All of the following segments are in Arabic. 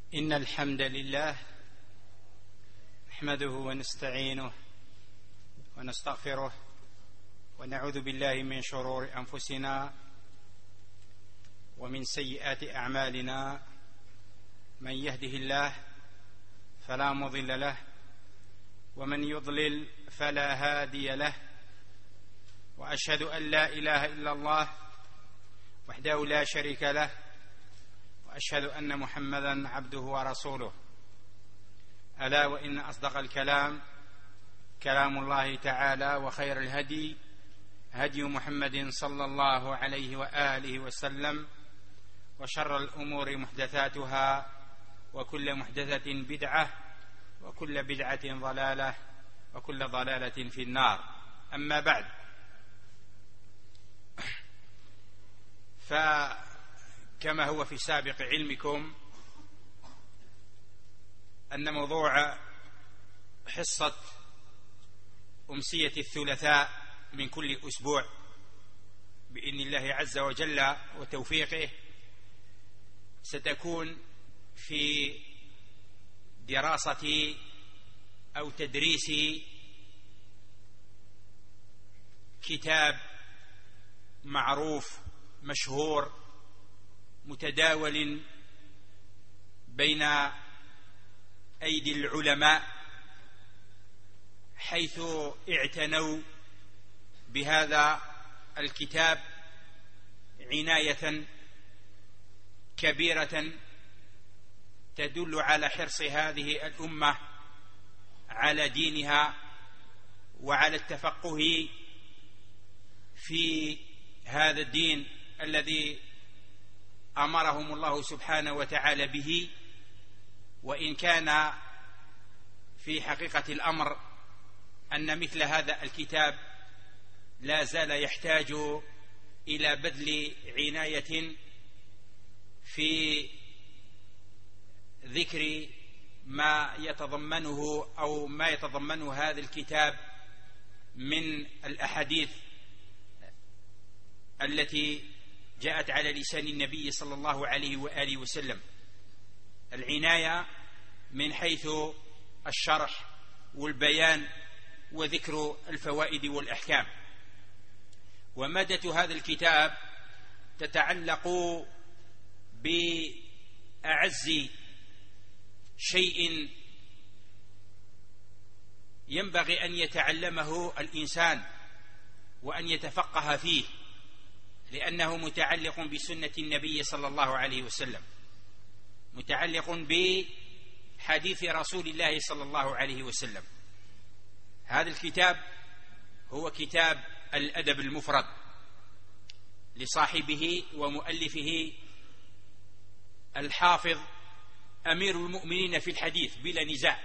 إن الحمد لله نحمده ونستعينه ونستغفره ونعوذ بالله من شرور أنفسنا ومن سيئات أعمالنا. من يهده الله فلا مضل له ومن يضلل فلا هادي له، وأشهد أن لا إله إلا الله وحده لا شريك له، وأشهد أن محمدا عبده ورسوله. ألا وإن أصدق الكلام كلام الله تعالى، وخير الهدي هدي محمد صلى الله عليه وآله وسلم، وشر الأمور محدثاتها، وكل محدثة بدعة، وكل بدعة ضلالة، وكل ضلالة في النار. أما بعد، فكما هو في سابق علمكم أن موضوع حصة أمسية الثلاثاء من كل أسبوع بإذن الله عز وجل وتوفيقه ستكون في دراسة أو تدريس كتاب معروف مشهور متداول بين أيدي العلماء، حيث اعتنوا بهذا الكتاب عناية كبيرة تدل على حرص هذه الأمة على دينها وعلى التفقه في هذا الدين الذي أمرهم الله سبحانه وتعالى به. وإن كان في حقيقة الأمر أن مثل هذا الكتاب لا زال يحتاج إلى بذل عناية في ذكر ما يتضمنه أو ما يتضمنه هذا الكتاب من الأحاديث التي جاءت على لسان النبي صلى الله عليه وآله وسلم. العناية من حيث الشرح والبيان وذكر الفوائد والأحكام. ومادة هذا الكتاب تتعلق بأعز شيء ينبغي أن يتعلمه الإنسان وأن يتفقه فيه، لأنه متعلق بسنة النبي صلى الله عليه وسلم، متعلق بحديث رسول الله صلى الله عليه وسلم. هذا الكتاب هو كتاب الأدب المفرد لصاحبه ومؤلفه الحافظ أمير المؤمنين في الحديث بلا نزاع،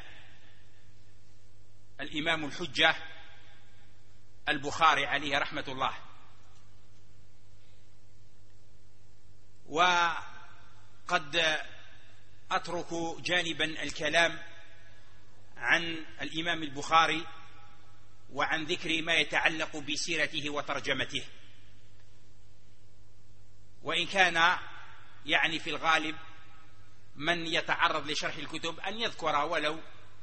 الإمام الحجة البخاري عليه رحمة الله. وقد أترك جانبا الكلام عن الإمام البخاري وعن ذكر ما يتعلق بسيرته وترجمته، وإن كان يعني في الغالب من يتعرض لشرح الكتب أن يذكر ولو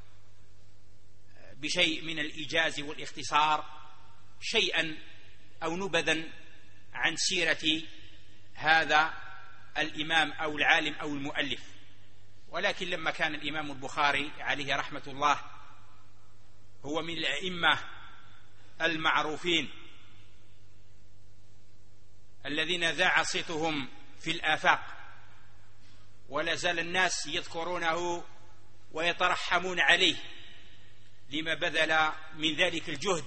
بشيء من الإيجاز والاختصار شيئا أو نبذا عن سيرة هذا الإمام أو العالم أو المؤلف. ولكن لما كان الإمام البخاري عليه رحمة الله هو من الأئمة المعروفين الذين ذاع صيتهم في الآفاق، ولا زال الناس يذكرونه ويترحمون عليه لما بذل من ذلك الجهد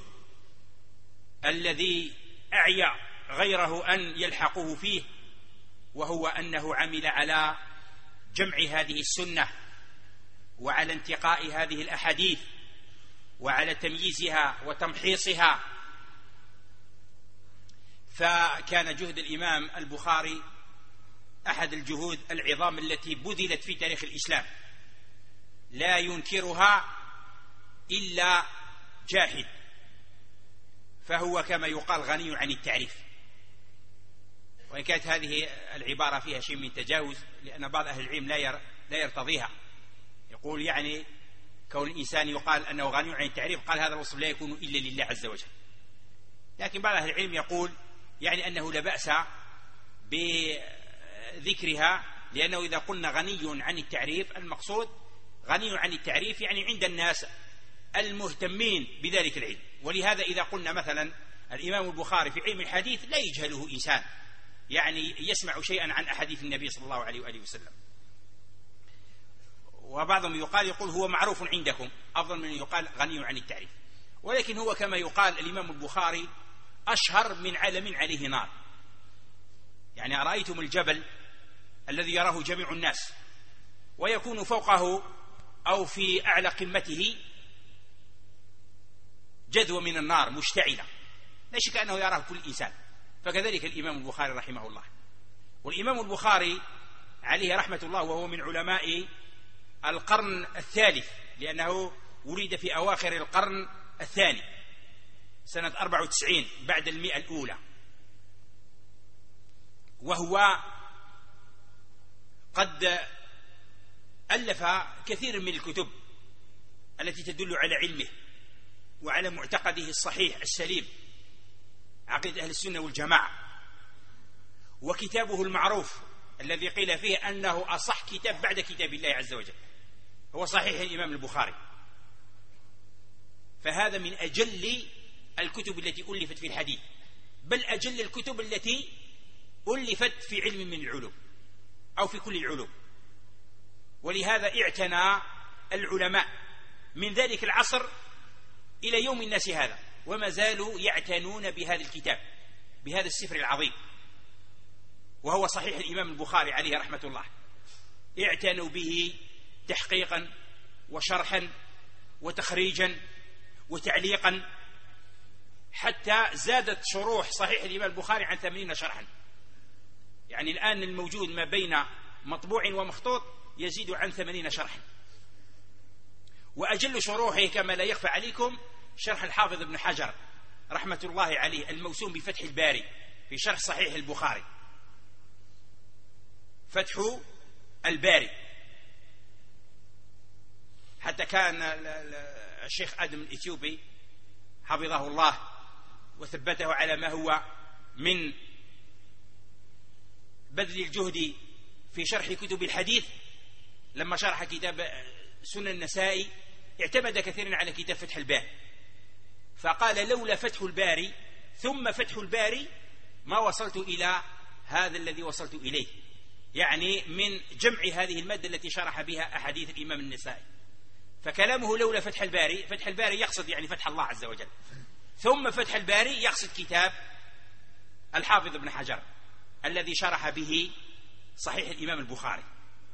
الذي أعيا غيره أن يلحقه فيه، وهو أنه عمل على جمع هذه السنة وعلى انتقاء هذه الأحاديث وعلى تمييزها وتمحيصها. فكان جهد الإمام البخاري أحد الجهود العظام التي بذلت في تاريخ الإسلام، لا ينكرها إلا جاحد، فهو كما يقال غني عن التعريف. وإن كانت هذه العبارة فيها شيء من تجاوز، لأن بعض أهل العلم لا يرتضيها، يقول يعني كون الإنسان يقال أنه غني عن التعريف، قال هذا الوصف لا يكون إلا لله عز وجل. لكن بعض أهل العلم يقول يعني أنه لا بأس بذكرها، لأنه إذا قلنا غني عن التعريف، المقصود غني عن التعريف يعني عند الناس المهتمين بذلك العلم. ولهذا إذا قلنا مثلا الإمام البخاري في علم الحديث لا يجهله إنسان، يعني يسمع شيئا عن أحاديث النبي صلى الله عليه وآله وسلم. وبعضهم يقول هو معروف عندكم، أفضل من يقال غني عن التعريف. ولكن هو كما يقال الإمام البخاري أشهر من علم عليه نار. يعني أرأيتم الجبل الذي يراه جميع الناس ويكون فوقه أو في أعلى قمته جذوة من النار مشتعلة، لا شك أنه يراه كل إنسان. فكذلك الإمام البخاري رحمه الله. والإمام البخاري عليه رحمة الله وهو من علماء القرن الثالث، لأنه ولد في أواخر القرن الثاني سنة 94 بعد 100 الأولى، وهو قد ألف كثير من الكتب التي تدل على علمه وعلى معتقده الصحيح السليم، عقيدة أهل السنة والجماعة. وكتابه المعروف الذي قيل فيه أنه أصح كتاب بعد كتاب الله عز وجل هو صحيح الإمام البخاري. فهذا من أجل الكتب التي ألفت في الحديث، بل أجل الكتب التي ألفت في علم من العلوم أو في كل العلوم. ولهذا اعتنى العلماء من ذلك العصر إلى يوم الناس هذا وما زالوا يعتنون بهذا الكتاب، بهذا السفر العظيم، وهو صحيح الإمام البخاري عليه رحمة الله. اعتنوا به تحقيقا وشرحا وتخريجا وتعليقا، حتى زادت شروح صحيح الإمام البخاري عن 80 شرحا. يعني الآن الموجود ما بين مطبوع ومخطوط يزيد عن 80 شرحا. وأجل شروحه كما لا يخفى عليكم شرح الحافظ ابن حجر رحمة الله عليه الموسوم بفتح الباري في شرح صحيح البخاري، فتح الباري. حتى كان الشيخ آدم الإثيوبي حفظه الله وثبته على ما هو من بذل الجهد في شرح كتب الحديث، لما شرح كتاب سنن النسائي اعتمد كثيرا على كتاب فتح الباري، فقال لولا فتح الباري ثم فتح الباري ما وصلت إلى هذا الذي وصلت إليه، يعني من جمع هذه المادة التي شرح بها أحاديث الإمام النسائي. فكلامه لولا فتح الباري، فتح الباري يقصد يعني فتح الله عز وجل، ثم فتح الباري يقصد كتاب الحافظ ابن حجر الذي شرح به صحيح الإمام البخاري.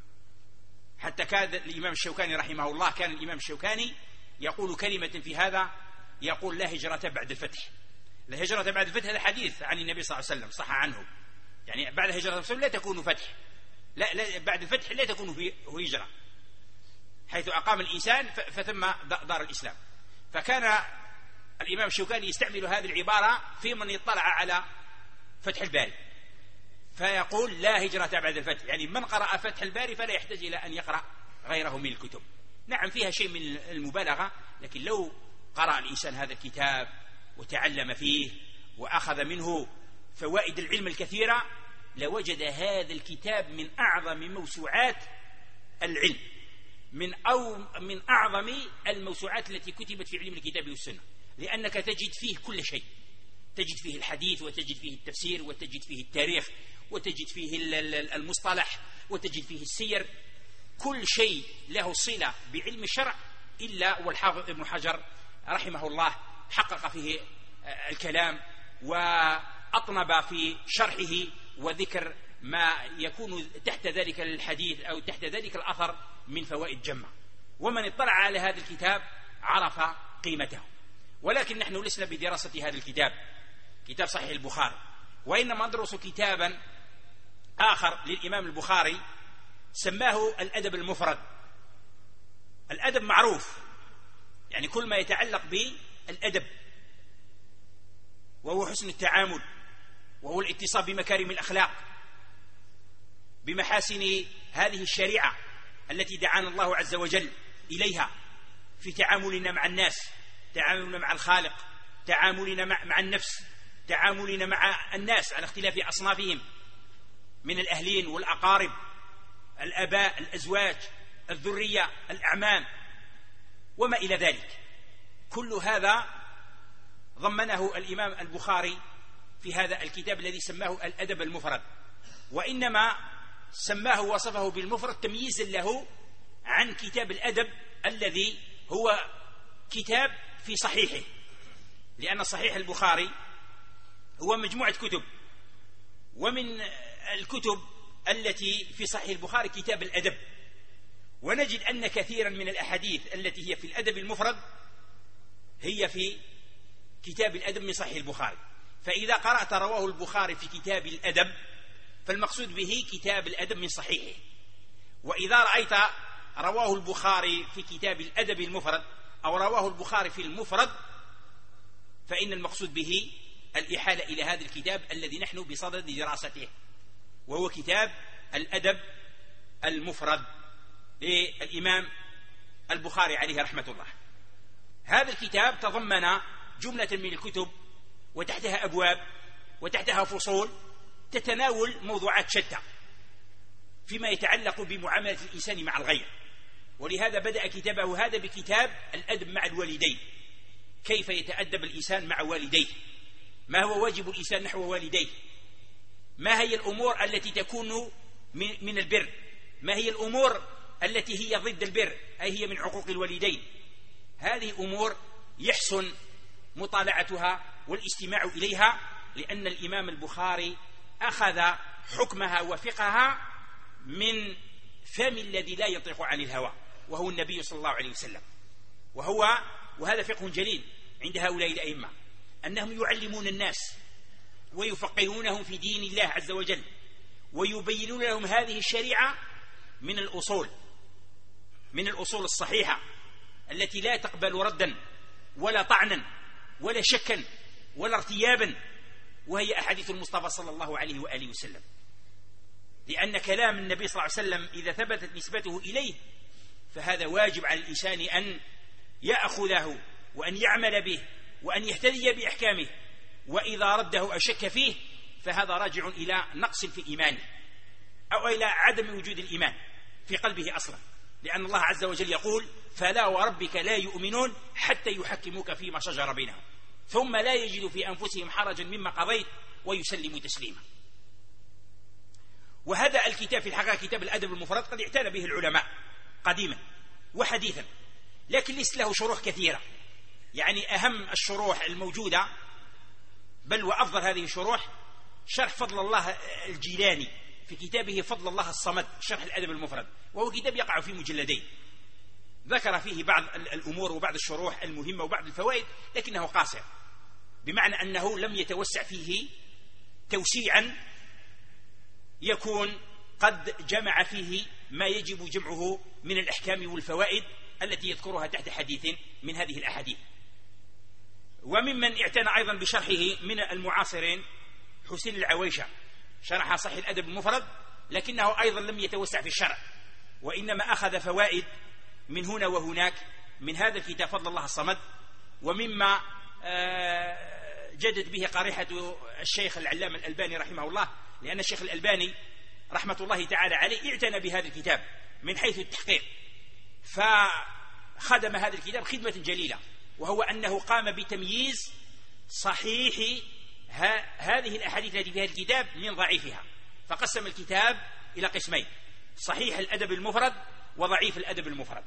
حتى كان الإمام الشوكاني رحمه الله، كان الإمام الشوكاني يقول كلمة في هذا، يقول لا هجرة بعد الفتح. لا هجرة بعد الفتح هذا حديث عن النبي صلى الله عليه وسلم صح عنه، يعني بعد هجرة لا تكون فتح، لا بعد الفتح لا تكون هجرة، حيث أقام الإنسان فثم دار الإسلام. فكان الإمام الشوكاني يستعمل هذه العبارة في من يطلع على فتح الباري، فيقول لا هجرة بعد الفتح، يعني من قرأ فتح الباري فلا يحتاج إلى أن يقرأ غيره من الكتب. نعم فيها شيء من المبالغة، لكن لو قرأ الإنسان هذا الكتاب وتعلم فيه وأخذ منه فوائد العلم الكثيرة لوجد هذا الكتاب من أعظم موسوعات العلم، من أعظم الموسوعات التي كتبت في علم الكتاب والسنة، لأنك تجد فيه كل شيء، تجد فيه الحديث وتجد فيه التفسير وتجد فيه التاريخ وتجد فيه المصطلح وتجد فيه السير، كل شيء له صلة بعلم الشرع، إلا والحافظ ابن حجر رحمه الله حقق فيه الكلام وأطنب في شرحه وذكر ما يكون تحت ذلك الحديث أو تحت ذلك الأثر من فوائد جمة. ومن اطلع على هذا الكتاب عرف قيمته. ولكن نحن لسنا بدراسة هذا الكتاب، كتاب صحيح البخاري، وإنما ندرس كتابا آخر للإمام البخاري سماه الأدب المفرد. الأدب معروف، يعني كل ما يتعلق بالأدب، وهو حسن التعامل وهو الاتصال بمكارم الأخلاق، بمحاسن هذه الشريعة التي دعانا الله عز وجل إليها في تعاملنا مع الناس، تعاملنا مع الخالق، تعاملنا مع النفس، تعاملنا مع الناس على اختلاف أصنافهم من الأهلين والأقارب، الآباء، الأزواج، الذرية، الأعمام، وما إلى ذلك. كل هذا ضمنه الإمام البخاري في هذا الكتاب الذي سماه الأدب المفرد، وإنما سماه وصفه بالمفرد تمييزا له عن كتاب الأدب الذي هو كتاب في صحيحه، لأن صحيح البخاري هو مجموعة كتب، ومن الكتب التي في صحيح البخاري كتاب الأدب، ونجد أن كثيرا من الأحاديث التي هي في الأدب المفرد هي في كتاب الأدب من صحيح البخاري. فإذا قرأت رواه البخاري في كتاب الأدب فالمقصود به كتاب الأدب من صحيحه، وإذا رأيت رواه البخاري في كتاب الأدب المفرد أو رواه البخاري في المفرد فإن المقصود به الإحالة إلى هذا الكتاب الذي نحن بصدد دراسته، وهو كتاب الأدب المفرد للإمام البخاري عليه رحمة الله. هذا الكتاب تضمن جملة من الكتب وتحتها أبواب وتحتها فصول تتناول موضوعات شتى فيما يتعلق بمعاملة الإنسان مع الغير، ولهذا بدأ كتابه هذا بكتاب الأدب مع الوالدين، كيف يتأدب الإنسان مع والديه، ما هو واجب الإنسان نحو والديه، ما هي الأمور التي تكون من البر، ما هي الأمور التي هي ضد البر أي هي من عقوق الوالدين. هذه أمور يحسن مطالعتها والاستماع إليها، لأن الإمام البخاري أخذ حكمها وفقهها من فم الذي لا ينطق عن الهوى وهو النبي صلى الله عليه وسلم. وهذا فقه جليل عند هؤلاء الأئمة، أنهم يعلمون الناس ويفقهونهم في دين الله عز وجل، ويبينون لهم هذه الشريعة من الأصول الصحيحة التي لا تقبل ردا ولا طعنا ولا شكا ولا ارتيابا، وهي أحاديث المصطفى صلى الله عليه وآله وسلم. لأن كلام النبي صلى الله عليه وسلم إذا ثبتت نسبته إليه فهذا واجب على الإنسان أن يأخذه وأن يعمل به وأن يهتدي بأحكامه، وإذا رده أو شك فيه فهذا راجع إلى نقص في إيمانه أو إلى عدم وجود الإيمان في قلبه أصلا، لأن الله عز وجل يقول: فلا وربك لا يؤمنون حتى يحكموك فيما شجر بينهم ثم لا يجدوا في أنفسهم حرجا مما قضيت ويسلموا تسليما. وهذا الكتاب في الحقيقة كتاب الأدب المفرد قد اعتنى به العلماء قديما وحديثا، لكن ليس له شروح كثيرة. يعني أهم الشروح الموجودة بل وأفضل هذه الشروح شرح فضل الله الجيلاني في كتابه فضل الله الصمد شرح الأدب المفرد، وهو كتاب يقع في مجلدين، ذكر فيه بعض الأمور وبعض الشروح المهمة وبعض الفوائد، لكنه قاصر، بمعنى أنه لم يتوسع فيه توسيعا يكون قد جمع فيه ما يجب جمعه من الأحكام والفوائد التي يذكرها تحت حديث من هذه الأحاديث. وممن اعتنى أيضا بشرحه من المعاصرين حسين العويشة، شرح صحيح الأدب المفرد، لكنه أيضا لم يتوسع في الشرح، وإنما أخذ فوائد من هنا وهناك من هذا الكتاب فضل الله الصمد، ومما جدد به قريحة الشيخ العلامة الألباني رحمه الله، لأن الشيخ الألباني رحمة الله تعالى عليه اعتنى بهذا الكتاب من حيث التحقيق، فخدم هذا الكتاب خدمة جليلة، وهو أنه قام بتمييز صحيح هذه الأحاديث التي في هذا الكتاب من ضعيفها، فقسم الكتاب إلى قسمين: صحيح الأدب المفرد وضعيف الأدب المفرد.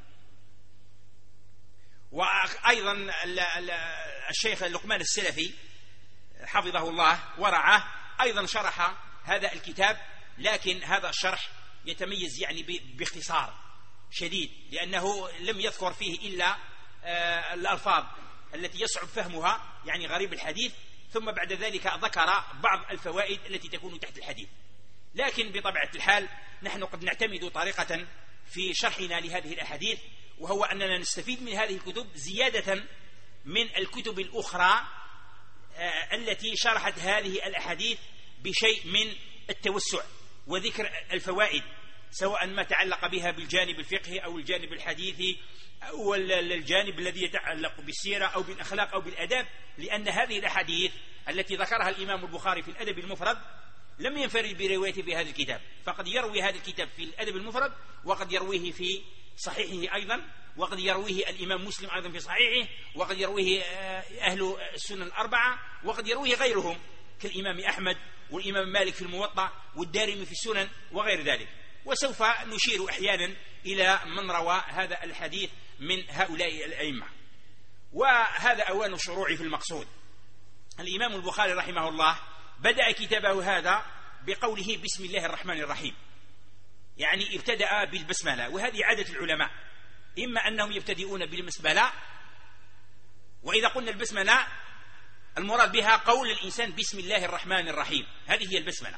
وأيضا الشيخ لقمان السلفي حفظه الله ورعاه أيضا شرح هذا الكتاب، لكن هذا الشرح يتميز يعني باختصار شديد، لأنه لم يذكر فيه إلا الألفاظ التي يصعب فهمها، يعني غريب الحديث، ثم بعد ذلك ذكر بعض الفوائد التي تكون تحت الحديث. لكن بطبيعة الحال نحن قد نعتمد طريقة في شرحنا لهذه الأحاديث، وهو أننا نستفيد من هذه الكتب زيادة من الكتب الأخرى التي شرحت هذه الأحاديث بشيء من التوسع وذكر الفوائد، سواء ما تعلق بها بالجانب الفقهي أو الجانب الحديثي أو الجانب الذي يتعلق بالسيرة أو بالأخلاق أو بالأداب، لأن هذه الأحاديث التي ذكرها الإمام البخاري في الأدب المفرد لم ينفرد بروايته في هذا الكتاب، فقد يروي هذا الكتاب في الأدب المفرد وقد يرويه في صحيحه أيضا، وقد يرويه الإمام مسلم أيضا في صحيحه، وقد يرويه أهل السنن الأربعة، وقد يرويه غيرهم كالإمام أحمد والإمام مالك في الموطأ والدارمي في السنن وغير ذلك. وسوف نشير أحيانا إلى من روى هذا الحديث من هؤلاء الأئمة. وهذا أوان الشروع في المقصود. الإمام البخاري رحمه الله بدأ كتابه هذا بقوله بسم الله الرحمن الرحيم، يعني ابتدأ بالبسملة، وهذه عادة العلماء، إما أنهم يبتدئون بالبسملة، وإذا قلنا البسملة المراد بها قول الإنسان بسم الله الرحمن الرحيم، هذه هي البسملة،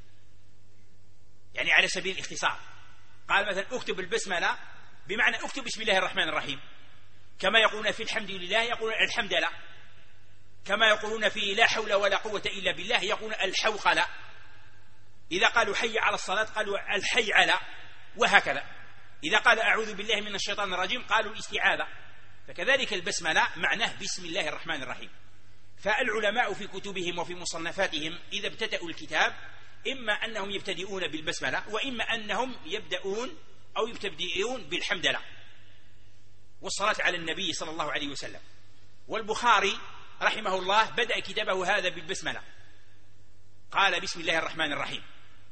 يعني على سبيل الاختصار. قال مثلا اكتب البسملة بمعنى اكتب بسم الله الرحمن الرحيم، كما يقولون في الحمد لله يقولون الحمد لله، كما يقولون في لا حول ولا قوة إلا بالله يقولون الحوقلة، إذا قالوا حي على الصلاة قالوا الحي على، وهكذا. إذا قال أعوذ بالله من الشيطان الرجيم قالوا الاستعاذة. فكذلك البسملة معناه بسم الله الرحمن الرحيم. فالعلماء في كتبهم وفي مصنفاتهم إذا ابتدأوا الكتاب إما أنهم يبتدئون بالبسملة، وإما أنهم يبدأون أو يبتدئون بالحمد لله والصلاة على النبي صلى الله عليه وسلم. والبخاري رحمه الله بدأ كتابه هذا بالبسملة، قال بسم الله الرحمن الرحيم،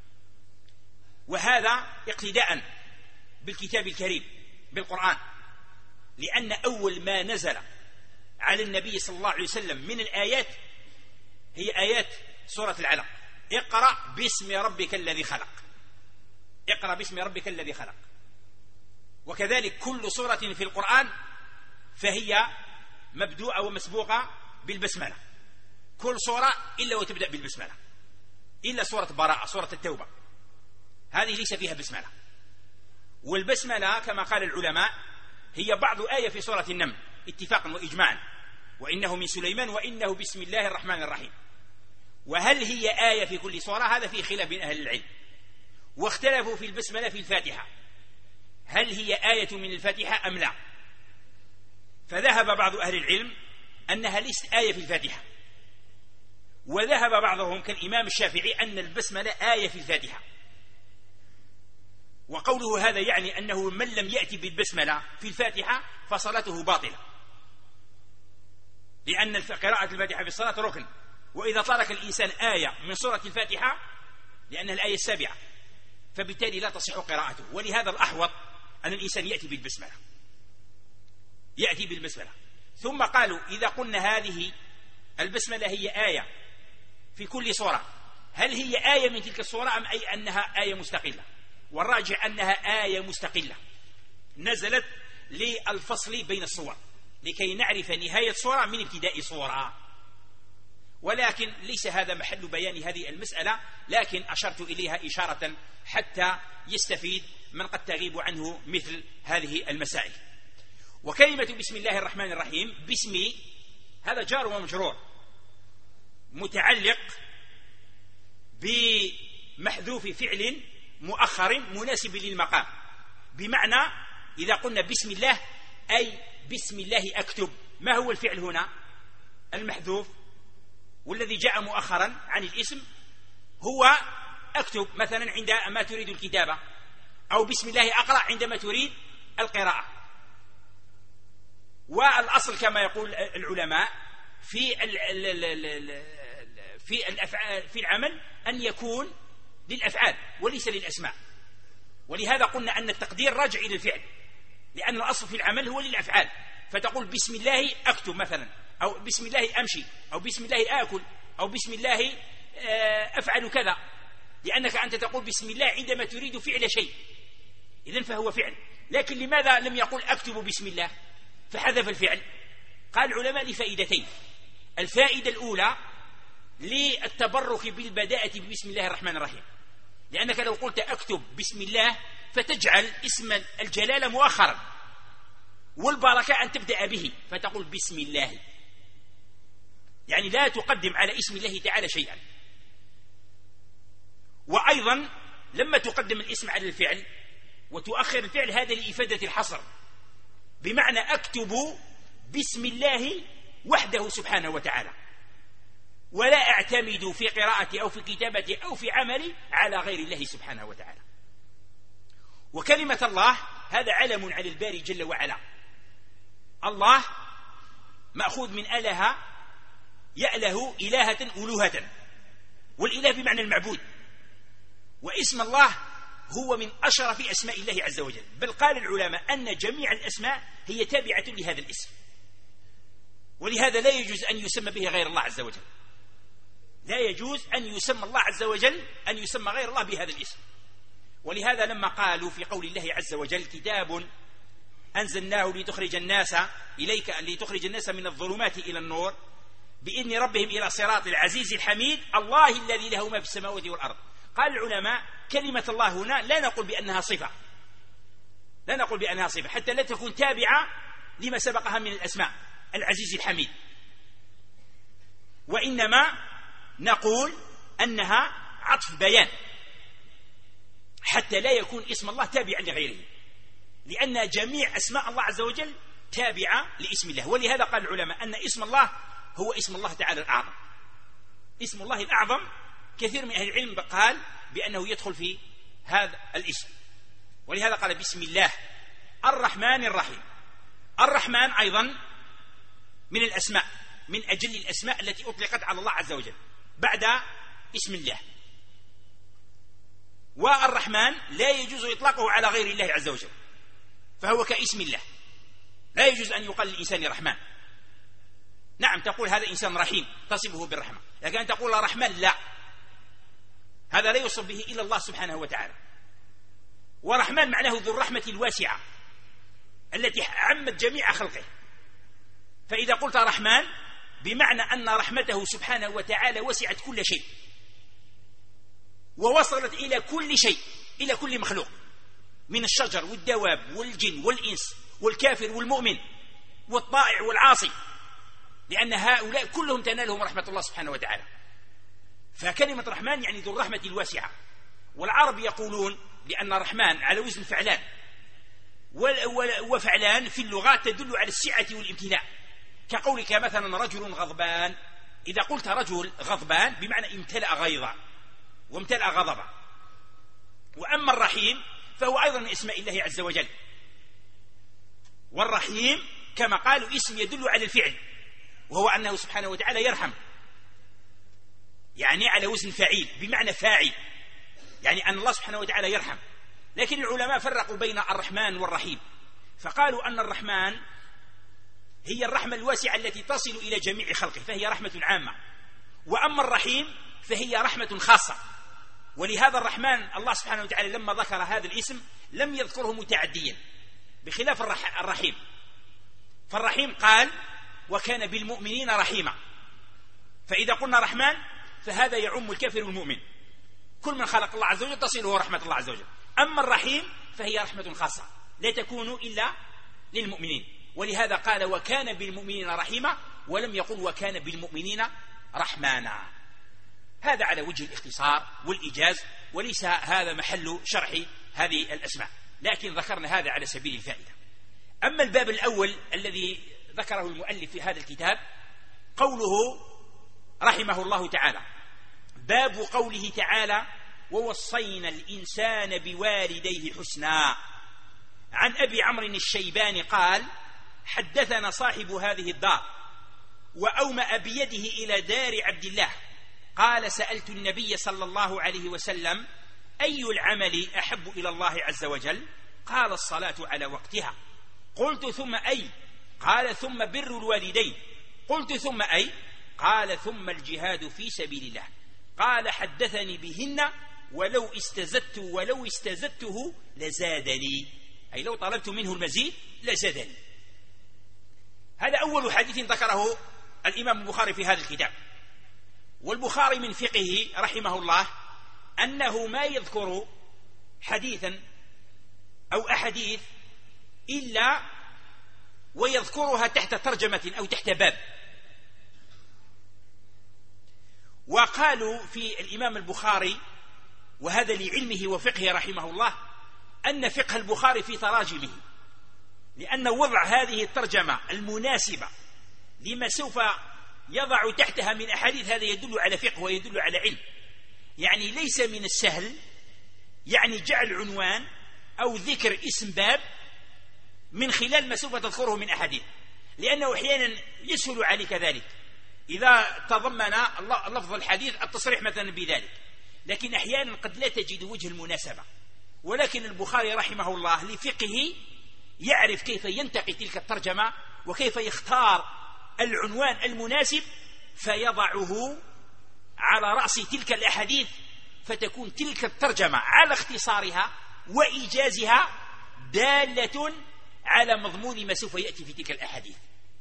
وهذا اقتداء بالكتاب الكريم بالقرآن، لأن أول ما نزل على النبي صلى الله عليه وسلم من الآيات هي آيات سورة العلق، اقرأ باسم ربك الذي خلق، اقرأ باسم ربك الذي خلق. وكذلك كل سورة في القرآن فهي مبدوءة ومسبوقة بالبسملة، كل سورة إلا وتبدأ بالبسملة، إلا سورة براءة، سورة التوبة، هذه ليس فيها بسملة. والبسملة كما قال العلماء هي بعض آية في سورة النمل اتفاقا وإجماعا، وإنه من سليمان وإنه بسم الله الرحمن الرحيم. وهل هي آية في كل سورة؟ هذا فيه خلاف بين أهل العلم، واختلفوا في البسملة في الفاتحة، هل هي آية من الفاتحة أم لا؟ فذهب بعض أهل العلم أنها ليست آية في الفاتحة، وذهب بعضهم كالإمام الشافعي أن البسملة آية في الفاتحة. وقوله هذا يعني أنه من لم يأتي بالبسملة في الفاتحة فصلاته باطلة، لأن قراءة الفاتحة في الصلاة ركن، وإذا ترك الإنسان آية من سورة الفاتحة لأنها الآية السابعة فبالتالي لا تصح قراءته. ولهذا الأحوط أن الإنسان يأتي بالبسملة، يأتي بالبسملة. ثم قالوا إذا قلنا هذه البسملة هي آية في كل سورة، هل هي آية من تلك السورة أم أي أنها آية مستقلة؟ والراجع أنها آية مستقلة نزلت للفصل بين الصور، لكي نعرف نهاية صورة من ابتداء صورة. ولكن ليس هذا محل بيان هذه المسألة، لكن أشرت إليها إشارة حتى يستفيد من قد تغيب عنه مثل هذه المسائل. وكلمة بسم الله الرحمن الرحيم، باسم هذا جار ومجرور متعلق بمحذوف فعل مؤخر مناسب للمقام، بمعنى إذا قلنا بسم الله أي بسم الله أكتب. ما هو الفعل هنا؟ المحذوف، والذي جاء مؤخرا عن الاسم هو أكتب مثلا عندما تريد الكتابة، أو بسم الله أقرأ عندما تريد القراءة. والأصل كما يقول العلماء في العمل أن يكون للأفعال وليس للأسماء، ولهذا قلنا أن التقدير راجع إلى الفعل، لأن الأصل في العمل هو للأفعال، فتقول بسم الله أكتب مثلا، أو بسم الله أمشي، أو بسم الله آكل، أو بسم الله أفعل كذا، لأنك أنت تقول بسم الله عندما تريد فعل شيء، إذن فهو فعل. لكن لماذا لم يقول أكتب بسم الله فحذف الفعل؟ قال العلماء لفائدتين. الفائدة الأولى للتبرك بالبداءة بسم الله الرحمن الرحيم، لأنك لو قلت أكتب بسم الله فتجعل اسم الجلالة مؤخرا، والبركة أن تبدأ به فتقول بسم الله، يعني لا تقدم على اسم الله تعالى شيئا. وأيضا لما تقدم الاسم على الفعل وتؤخر الفعل هذا لإفادة الحصر، بمعنى أكتب بسم الله وحده سبحانه وتعالى، ولا أعتمد في قراءتي أو في كتابتي أو في عملي على غير الله سبحانه وتعالى. وكلمة الله هذا علم على الباري جل وعلا. الله مأخوذ من أله يأله إلهة ألوهة، والإله بمعنى المعبود، واسم الله هو من أشرف أسماء الله عز وجل، بل قال العلماء أن جميع الأسماء هي تابعة لهذا الاسم، ولهذا لا يجوز أن يسمى به غير الله عز وجل، لا يجوز أن يسمى الله عز وجل أن يسمى غير الله بهذا الاسم. ولهذا لما قالوا في قول الله عز وجل كتاب أنزلناه لتخرج الناس إليك لتخرج الناس من الظلمات إلى النور بإذن ربهم إلى صراط العزيز الحميد الله الذي له ما في السماوات والأرض. قال العلماء كلمة الله هنا لا نقول بأنها صفة، لا نقول بأنها صفة حتى لا تكون تابعة لما سبقها من الأسماء العزيز الحميد، وإنما نقول أنها عطف بيان حتى لا يكون اسم الله تابعا لغيره، لأن جميع أسماء الله عز وجل تابعة لاسم الله. ولهذا قال العلماء أن اسم الله هو اسم الله تعالى الأعظم، اسم الله الأعظم. كثير من أهل العلم قال بأنه يدخل في هذا الاسم، ولهذا قال بسم الله الرحمن الرحيم. الرحمن أيضا من الأسماء، من أجل الأسماء التي أطلقت على الله عز وجل بعد اسم الله. والرحمن لا يجوز إطلاقه على غير الله عز وجل، فهو كاسم الله، لا يجوز أن يقال للإنسان رحمن. نعم تقول هذا إنسان رحيم تصفه بالرحمة، لكن أن تقول رحمن لا، هذا لا يوصف به إلا الله سبحانه وتعالى. ورحمن معناه ذو الرحمة الواسعة التي عمت جميع خلقه، فإذا قلت رحمن بمعنى أن رحمته سبحانه وتعالى وسعت كل شيء ووصلت إلى كل شيء، إلى كل مخلوق من الشجر والدواب والجن والإنس والكافر والمؤمن والطائع والعاصي، لأن هؤلاء كلهم تنالهم رحمة الله سبحانه وتعالى. فكلمة رحمن يعني ذو الرحمة الواسعة. والعرب يقولون بأن الرحمن على وزن فعلان، وفعلان في اللغات تدل على السعة والامتلاء، كقولك مثلا رجل غضبان، إذا قلت رجل غضبان بمعنى امتلأ غيظا وامتلأ غضبا. وأما الرحيم فهو أيضا من اسماء الله عز وجل، والرحيم كما قالوا اسم يدل على الفعل، وهو أنه سبحانه وتعالى يرحم، يعني على وزن فعيل بمعنى فاعل، يعني أن الله سبحانه وتعالى يرحم. لكن العلماء فرقوا بين الرحمن والرحيم، فقالوا أن الرحمن هي الرحمة الواسعة التي تصل إلى جميع خلقه، فهي رحمة عامة. وأما الرحيم فهي رحمة خاصة. ولهذا الرحمن الله سبحانه وتعالى لما ذكر هذا الاسم لم يذكره متعديا بخلاف الرحيم، فالرحيم قال وكان بالمؤمنين رحيما. فإذا قلنا رحمن فهذا يعم الكافر والمؤمن، كل من خلق الله عز وجل تصله رحمة الله عز وجل. أما الرحيم فهي رحمة خاصة لا تكون إلا للمؤمنين، ولهذا قال وكان بالمؤمنين رحيما، ولم يقل وكان بالمؤمنين رحمانا. هذا على وجه الاختصار والإيجاز، وليس هذا محل شرح هذه الأسماء، لكن ذكرنا هذا على سبيل الفائدة. أما الباب الأول الذي ذكره المؤلف في هذا الكتاب قوله رحمه الله تعالى، باب قوله تعالى ووصينا الإنسان بوالديه حسنا. عن أبي عمرو الشيباني قال حدثنا صاحب هذه الدار وأومأ بيده إلى دار عبد الله قال سألت النبي صلى الله عليه وسلم أي العمل أحب إلى الله عز وجل؟ قال الصلاة على وقتها. قلت ثم أي؟ قال ثم بر الوالدين. قلت ثم أي؟ قال ثم الجهاد في سبيل الله. قال حدثني بهن ولو استزدته لزادني، أي لو طلبت منه المزيد لزادني. هذا أول حديث ذكره الإمام البخاري في هذا الكتاب. والبخاري من فقهه رحمه الله أنه ما يذكر حديثا أو أحاديث إلا ويذكرها تحت ترجمة أو تحت باب. وقالوا في الإمام البخاري وهذا لعلمه وفقهه رحمه الله، أن فقه البخاري في تراجمه، لأن وضع هذه الترجمة المناسبة لما سوف يضع تحتها من أحاديث هذا يدل على فقه ويدل على علم. يعني ليس من السهل يعني جعل عنوان أو ذكر اسم باب من خلال ما سوف تذكره من أحاديث، لأنه أحيانا يسهل عليك ذلك إذا تضمن لفظ الحديث التصريح مثلا بذلك، لكن أحيانا قد لا تجد وجه المناسبة. ولكن البخاري رحمه الله لفقهه يعرف كيف ينتقي تلك الترجمة وكيف يختار العنوان المناسب فيضعه على رأس تلك الأحاديث، فتكون تلك الترجمة على اختصارها وإيجازها دالة على مضمون ما سوف يأتي في تلك الأحاديث.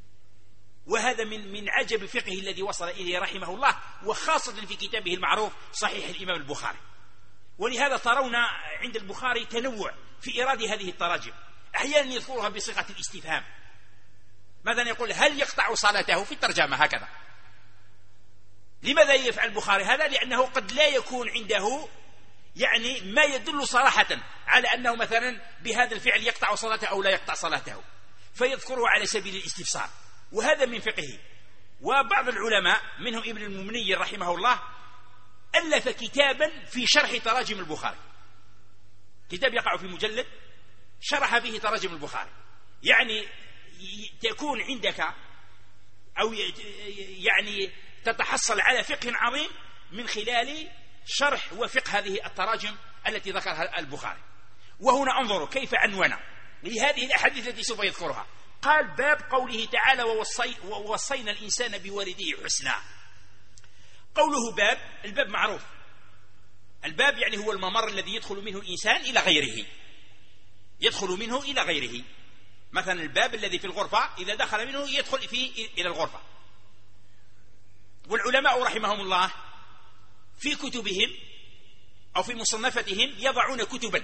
وهذا من عجب فقهه الذي وصل إليه رحمه الله، وخاصة في كتابه المعروف صحيح الإمام البخاري. ولهذا ترون عند البخاري تنوع في إيراد هذه التراجم، أحيانا يذكرها بصيغة الاستفهام، مثلا يقول هل يقطع صلاته في الترجمة هكذا. لماذا يفعل البخاري هذا؟ لأنه قد لا يكون عنده يعني ما يدل صراحة على أنه مثلا بهذا الفعل يقطع صلاته أو لا يقطع صلاته، فيذكره على سبيل الاستفسار، وهذا من فقهه. وبعض العلماء منهم ابن الممني رحمه الله ألف كتابا في شرح تراجم البخاري، كتاب يقع في مجلد شرح فيه تراجم البخاري. يعني تكون عندك أو يعني تتحصل على فقه عظيم من خلال شرح وفقه هذه التراجم التي ذكرها البخاري. وهنا انظروا كيف عنون لهذه الأحاديث التي سوف يذكرها. قال باب قوله تعالى ووصينا الإنسان بوالديه حسنا. قوله باب، الباب معروف، الباب يعني هو الممر الذي يدخل منه الإنسان إلى غيره، يدخل منه إلى غيره. مثلا الباب الذي في الغرفة إذا دخل منه يدخل إلى الغرفة. والعلماء رحمهم الله في كتبهم أو في مصنفتهم يضعون كتبا،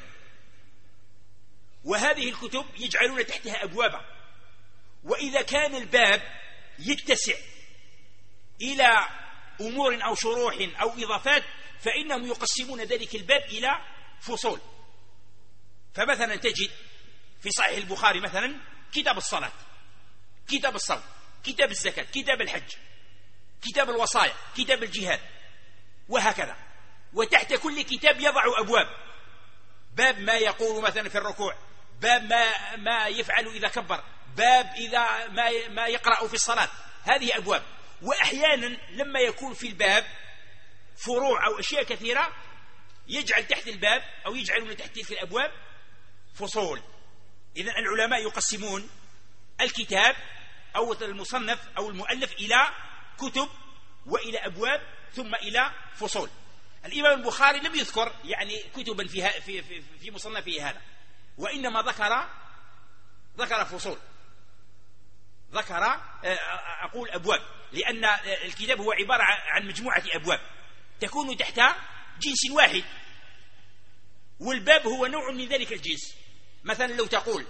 وهذه الكتب يجعلون تحتها أبوابا، وإذا كان الباب يتسع إلى أمور أو شروح أو إضافات فإنهم يقسمون ذلك الباب إلى فصول. فمثلا تجد في صحيح البخاري مثلا كتاب الصلاة، كتاب الصوم، كتاب الزكاة، كتاب الحج، كتاب الوصايا، كتاب الجهاد، وهكذا. وتحت كل كتاب يضع أبواب، باب ما يقول مثلا في الركوع، باب ما يفعل إذا كبر، باب إذا ما يقرأ في الصلاة. هذه أبواب. وأحيانا لما يكون في الباب فروع أو أشياء كثيرة يجعل تحت الباب أو يجعلون تحت تلك الأبواب فصول. إذن العلماء يقسمون الكتاب أو المصنف أو المؤلف إلى كتب وإلى أبواب ثم إلى فصول. الإمام البخاري لم يذكر يعني كتبا في مصنفه هذا، وإنما ذكر فصول، ذكر أقول أبواب، لأن الكتاب هو عبارة عن مجموعة أبواب تكون تحت جنس واحد، والباب هو نوع من ذلك الجنس. مثلا لو تقول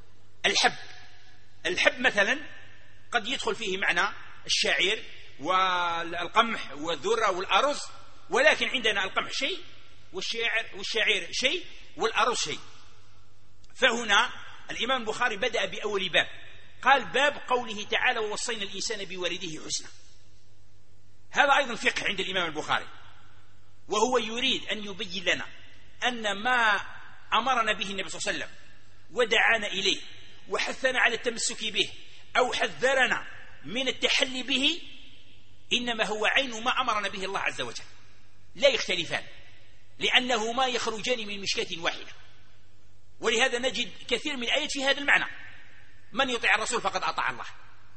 الحب مثلا قد يدخل فيه معنى الشعير والقمح والذرة والأرز، ولكن عندنا القمح شيء والشعير شيء والأرز شيء. فهنا الإمام البخاري بدأ بأول باب، قال باب قوله تعالى ووصينا الإنسان بوالديه حسنا. هذا أيضا فقه عند الإمام البخاري، وهو يريد أن يبين لنا أن ما أمرنا به النبي صلى الله عليه وسلم ودعانا إليه وحثنا على التمسك به أو حذرنا من التحلي به إنما هو عين ما أمرنا به الله عز وجل، لا يختلفان، لأنهما يخرجان من مشكاة واحدة. ولهذا نجد كثير من الآيات في هذا المعنى، من يطيع الرسول فقد أطاع الله.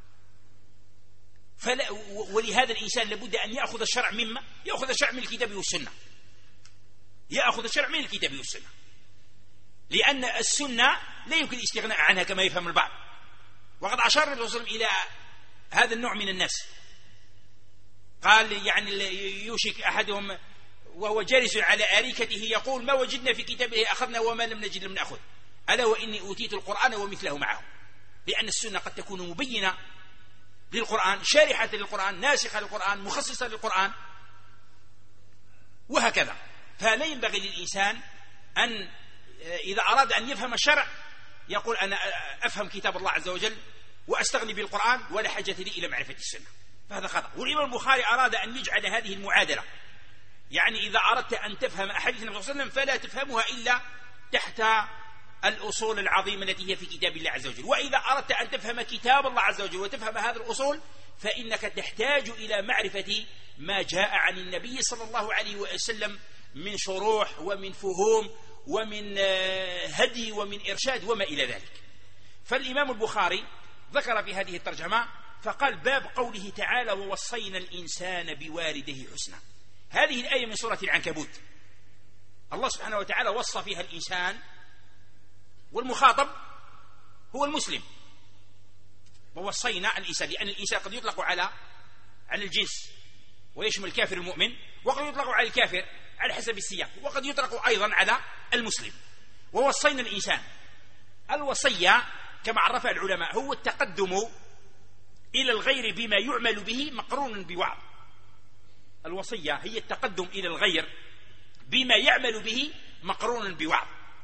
ولهذا الإنسان لابد أن يأخذ الشرع مما يأخذ الشرع من الكتاب والسنة، يأخذ الشرع من الكتاب والسنة، لأن السنة لا يمكن الاستغناء عنها كما يفهم البعض. وقد أشار النبي صلى الله عليه وسلم إلى هذا النوع من الناس، قال يعني يوشك أحدهم وهو جالس على أريكته يقول ما وجدنا في كتابه أخذنا وما لم نجد لم نأخذ، ألا وإني أوتيت القرآن ومثله معه. لأن السنة قد تكون مبينة للقرآن، شارحة للقرآن، ناسخة للقرآن، مخصصة للقرآن، وهكذا. فلا ينبغي للإنسان أن إذا أراد أن يفهم الشرع يقول أنا أفهم كتاب الله عز وجل وأستغني بالقرآن ولا حاجة لي إلى معرفة السنة، فهذا خطأ. والإمام البخاري أراد أن يجعل هذه المعادلة، يعني إذا أردت أن تفهم أحاديث النبي صلى الله عليه وسلم فلا تفهمها إلا تحت الأصول العظيمة التي هي في كتاب الله عز وجل، وإذا أردت أن تفهم كتاب الله عز وجل وتفهم هذه الأصول فإنك تحتاج إلى معرفة ما جاء عن النبي صلى الله عليه وسلم من شروح ومن فهوم ومن هدي ومن إرشاد وما إلى ذلك. فالإمام البخاري ذكر في هذه الترجمة فقال: باب قوله تعالى: ووصينا الإنسان بوالديه حسنا. هذه الآية من سورة العنكبوت، الله سبحانه وتعالى وصى فيها الإنسان، والمخاطب هو المسلم. ووصينا الإنسان، لأن الإنسان قد يطلق على الجنس ويشمل الكافر المؤمن، وقد يطلق على الكافر على حسب السياق، وقد يطلق أيضا على المسلم. ووصينا الإنسان، الوصية كما عرفها العلماء هو التقدم إلى الغير بما يعمل به مقرون بوعظ. الوصية هي التقدم إلى الغير بما يعمل به مقرون بوعظ،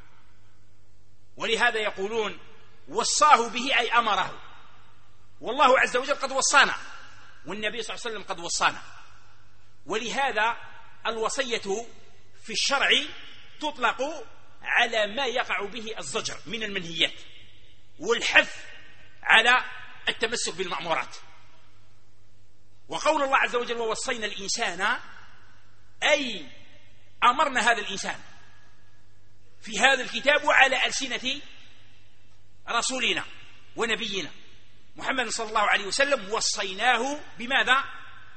ولهذا يقولون وصاه به أي أمره، والله عز وجل قد وصانا، والنبي صلى الله عليه وسلم قد وصانا. ولهذا الوصية في الشرع تطلق على ما يقع به الزجر من المنهيات والحث على التمسك بالمأمورات. وقول الله عز وجل: ووصينا الإنسان، أي أمرنا هذا الإنسان في هذا الكتاب وعلى ألسنة رسولنا ونبينا محمد صلى الله عليه وسلم، وصيناه بماذا؟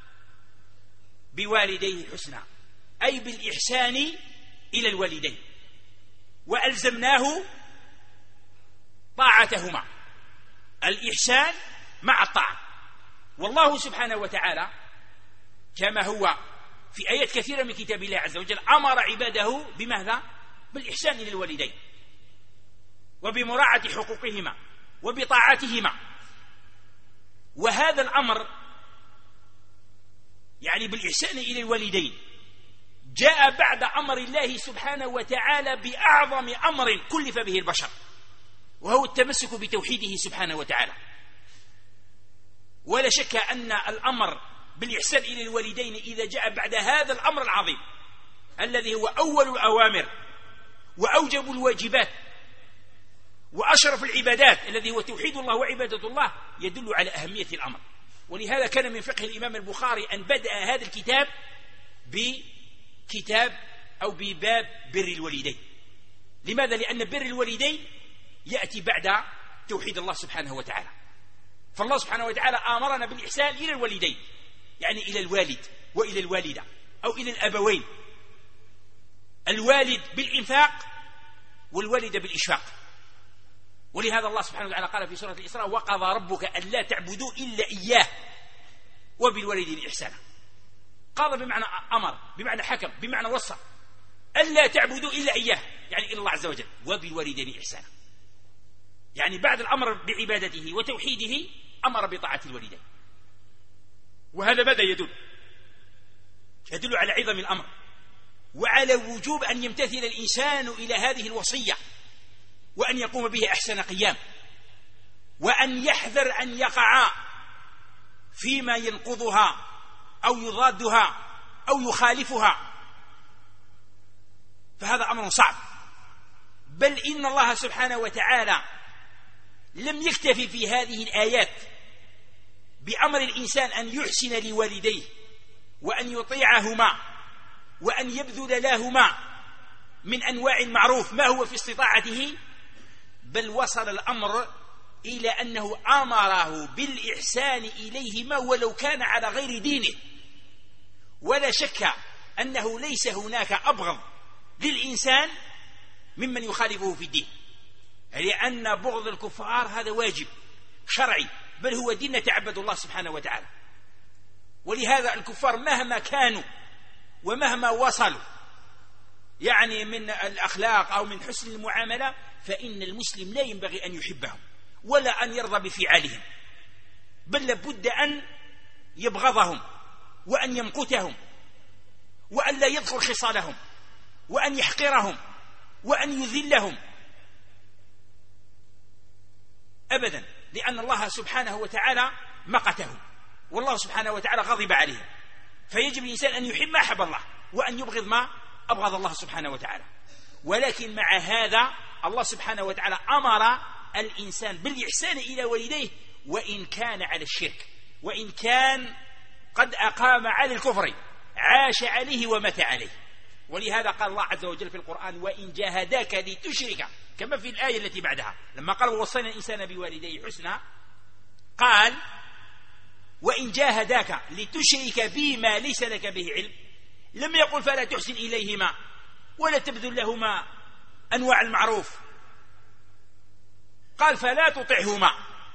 بوالديه حسنا، أي بالإحسان إلى الوالدين، وألزمناه طاعتهما، الإحسان مع الطاعة. والله سبحانه وتعالى كما هو في آيات كثيرة من كتاب الله عز وجل أمر عباده بماذا؟ بالإحسان إلى الوالدين وبمراعاة حقوقهما وبطاعتهما. وهذا الأمر يعني بالإحسان إلى الوالدين جاء بعد أمر الله سبحانه وتعالى بأعظم أمر كلف به البشر، وهو التمسك بتوحيده سبحانه وتعالى. ولا شك أن الأمر بالإحسان إلى الوالدين إذا جاء بعد هذا الأمر العظيم الذي هو أول الأوامر وأوجب الواجبات وأشرف العبادات الذي هو توحيد الله وعبادة الله، يدل على أهمية الأمر. ولهذا كان من فقه الإمام البخاري أن بدأ هذا الكتاب بكتاب أو بباب بر الوالدين. لماذا؟ لأن بر الوالدين يأتي بعد توحيد الله سبحانه وتعالى. فالله سبحانه وتعالى آمرنا بالإحسان إلى الوالدين، يعني إلى الوالد وإلى الوالدة أو إلى الأبوين، الوالد بالإنفاق والوالدة بالإشفاق. ولهذا الله سبحانه وتعالى قال في سورة الإسراء: وقضى ربك ألا تعبدوا إلا إياه وبالوالدين إحسانا. قضى بمعنى أمر، بمعنى حكم، بمعنى وصى، ألا تعبدوا إلا إياه يعني إلا الله عز وجل، وبالوالدين إحسانا، يعني بعد الأمر بعبادته وتوحيده أمر بطاعة الوالدين. وهذا ماذا يدل؟ يدل على عظم الأمر وعلى وجوب أن يمتثل الإنسان إلى هذه الوصية وأن يقوم به أحسن قيام، وأن يحذر أن يقع فيما ينقضها أو يضادها أو يخالفها، فهذا أمر صعب. بل إن الله سبحانه وتعالى لم يكتفي في هذه الآيات بأمر الإنسان أن يحسن لوالديه وأن يطيعهما وأن يبذل لهما من أنواع المعروف ما هو في استطاعته، بل وصل الأمر إلى أنه أمره بالإحسان إليهما ولو كان على غير دينه. ولا شك أنه ليس هناك أبغض للإنسان ممن يخالفه في الدين، لأن بغض الكفار هذا واجب شرعي، بل هو دين نتعبد الله سبحانه وتعالى. ولهذا الكفار مهما كانوا ومهما وصلوا يعني من الأخلاق أو من حسن المعاملة، فإن المسلم لا ينبغي أن يحبهم ولا أن يرضى بفعالهم، بل لابد أن يبغضهم وأن يمقتهم وأن لا يدخل خصالهم وأن يحقرهم وأن يذلهم أبدا، لأن الله سبحانه وتعالى مقته، والله سبحانه وتعالى غضب عليه، فيجب الإنسان أن يحب ما أحب الله وأن يبغض ما أبغض الله سبحانه وتعالى. ولكن مع هذا الله سبحانه وتعالى أمر الإنسان بالإحسان إلى والديه وإن كان على الشرك، وإن كان قد أقام على الكفر، عاش عليه ومات عليه. ولهذا قال الله عز وجل في القرآن: وإن جاهداك لتشرك، كما في الآية التي بعدها لما قال: ووصينا الإنسان بوالديه حسنا، قال: وإن جاهداك لتشرك بما ليس لك به علم. لم يقل فلا تحسن إليهما ولا تبذل لهما أنواع المعروف، قال: فلا تطعهما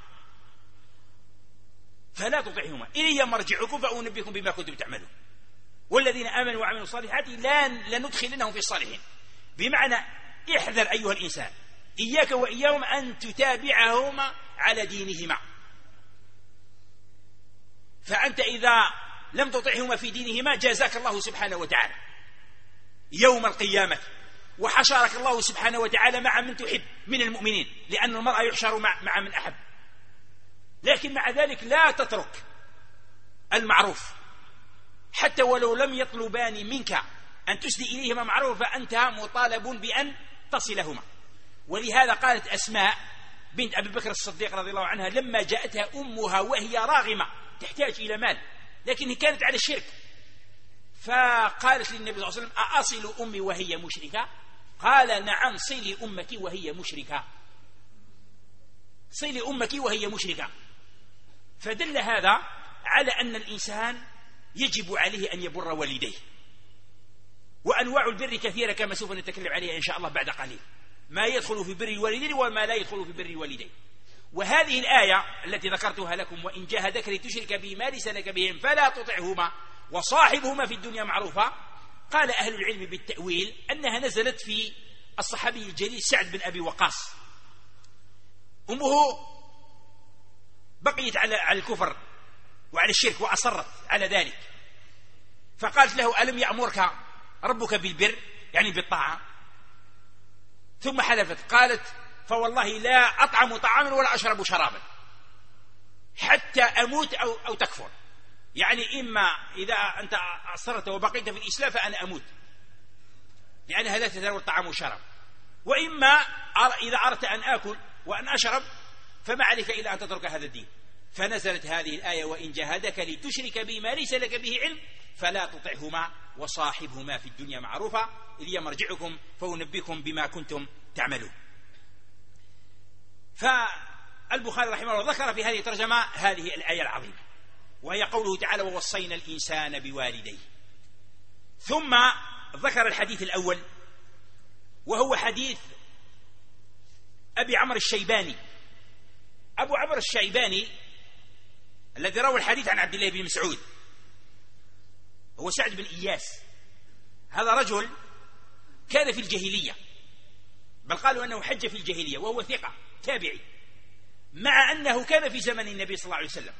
إلي مرجعكم فأنبئكم بما كنتم تعملون، والذين آمنوا وعملوا الصالحات لندخلنهم في الصالحين. بمعنى احذر أيها الإنسان، إياك وإياهم أن تتابعهما على دينهما، فأنت إذا لم تطعهما في دينهما جازاك الله سبحانه وتعالى يوم القيامة، وحشرك الله سبحانه وتعالى مع من تحب من المؤمنين، لأن المرء يحشر مع من أحب. لكن مع ذلك لا تترك المعروف، حتى ولو لم يطلبان منك أن تسدي إليهما معروفا، فأنت مطالب بأن تصلهما. ولهذا قالت أسماء بنت أبي بكر الصديق رضي الله عنها لما جاءتها أمها وهي راغمة تحتاج إلى مال، لكن كانت على الشرك، فقالت للنبي صلى الله عليه وسلم: أأصل أمي وهي مشركة؟ قال: نعم، صلي أمك وهي مشركة، صلي أمك وهي مشركة. فدل هذا على أن الإنسان يجب عليه أن يبر والديه. وأنواع البر كثيرة كما سوف نتكلم عليها إن شاء الله بعد قليل، ما يدخل في بر الوالدين وما لا يدخل في بر الوالدين. وهذه الآية التي ذكرتها لكم: وإن جاهدك لتشرك بي ما ليس لك به فلا تطعهما وصاحبهما في الدنيا معروفا، قال أهل العلم بالتأويل أنها نزلت في الصحابي الجليل سعد بن أبي وقاص. أمه بقيت على الكفر وعلى الشرك وأصرت على ذلك، فقالت له: ألم يأمرك ربك بالبر، يعني بالطاعة؟ ثم حلفت قالت: فوالله لا أطعم طعاما ولا أشرب شرابا حتى أموت أو تكفر، يعني إما إذا أنت أصرت وبقيت في الإسلام فأنا أموت، لأنها لا تتناول الطعام والشراب، وإما إذا أردت أن آكل وأن أشرب فما عليك إلا أن تترك هذا الدين. فنزلت هذه الآية: وإن جاهدك لتشرك بي ما ليس لك به علم فلا تطعهما وصاحبهما في الدنيا معروفا إلي مرجعكم فأنبئكم بما كنتم تعملون. فالبخاري رحمه الله ذكر في هذه الترجمة هذه الآية العظيمة، وهي قوله تعالى: ووصينا الإنسان بوالديه. ثم ذكر الحديث الأول، وهو حديث أبي عمرو الشيباني. أبو عمرو الشيباني الذي روى الحديث عن عبد الله بن مسعود هو سعد بن إياس. هذا رجل كان في الجاهلية، بل قالوا أنه حج في الجاهلية، وهو ثقة تابعي، مع أنه كان في زمن النبي صلى الله عليه وسلم،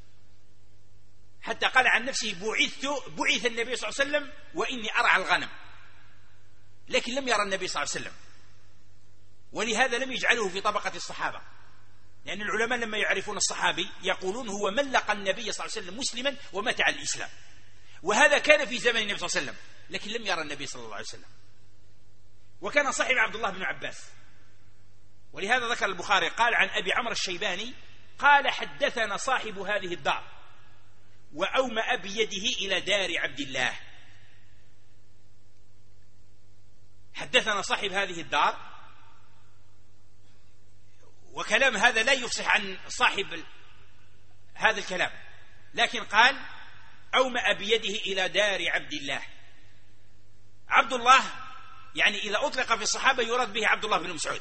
حتى قال عن نفسه: بعث النبي صلى الله عليه وسلم وإني أرعى الغنم، لكن لم يرى النبي صلى الله عليه وسلم، ولهذا لم يجعله في طبقة الصحابة، لأن العلماء لما يعرفون الصحابي يقولون هو من لقى النبي صلى الله عليه وسلم مسلما ومات على الإسلام، وهذا كان في زمن النبي صلى الله عليه وسلم لكن لم يرى النبي صلى الله عليه وسلم، وكان صاحب عبد الله بن عباس. ولهذا ذكر البخاري قال عن أبي عمرو الشيباني قال: حدثنا صاحب هذه الدار وأومأ بيده إلى دار عبد الله. حدثنا صاحب هذه الدار، وكلام هذا لا يفصح عن صاحب هذا الكلام، لكن قال: أومأ بيده إلى دار عبد الله. عبد الله يعني إذا أطلق في الصحابة يراد به عبد الله بن مسعود،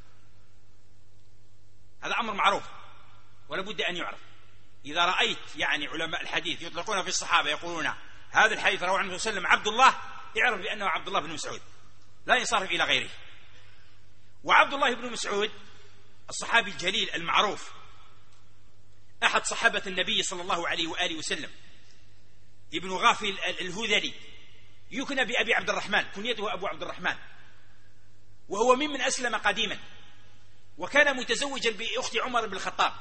هذا أمر معروف ولا بد أن يعرف. إذا رأيت يعني علماء الحديث يطلقون في الصحابة يقولون هذا الحديث رواه عنه وسلم عبد الله، اعرف بأنه عبد الله بن مسعود، لا ينصرف إلى غيره. وعبد الله بن مسعود الصحابي الجليل المعروف، أحد صحابة النبي صلى الله عليه وآله وسلم، ابن غافل الهذلي، يكنى بأبي عبد الرحمن، كنيته أبو عبد الرحمن، وهو ممن أسلم قديما، وكان متزوجا بأخت عمر بن الخطاب،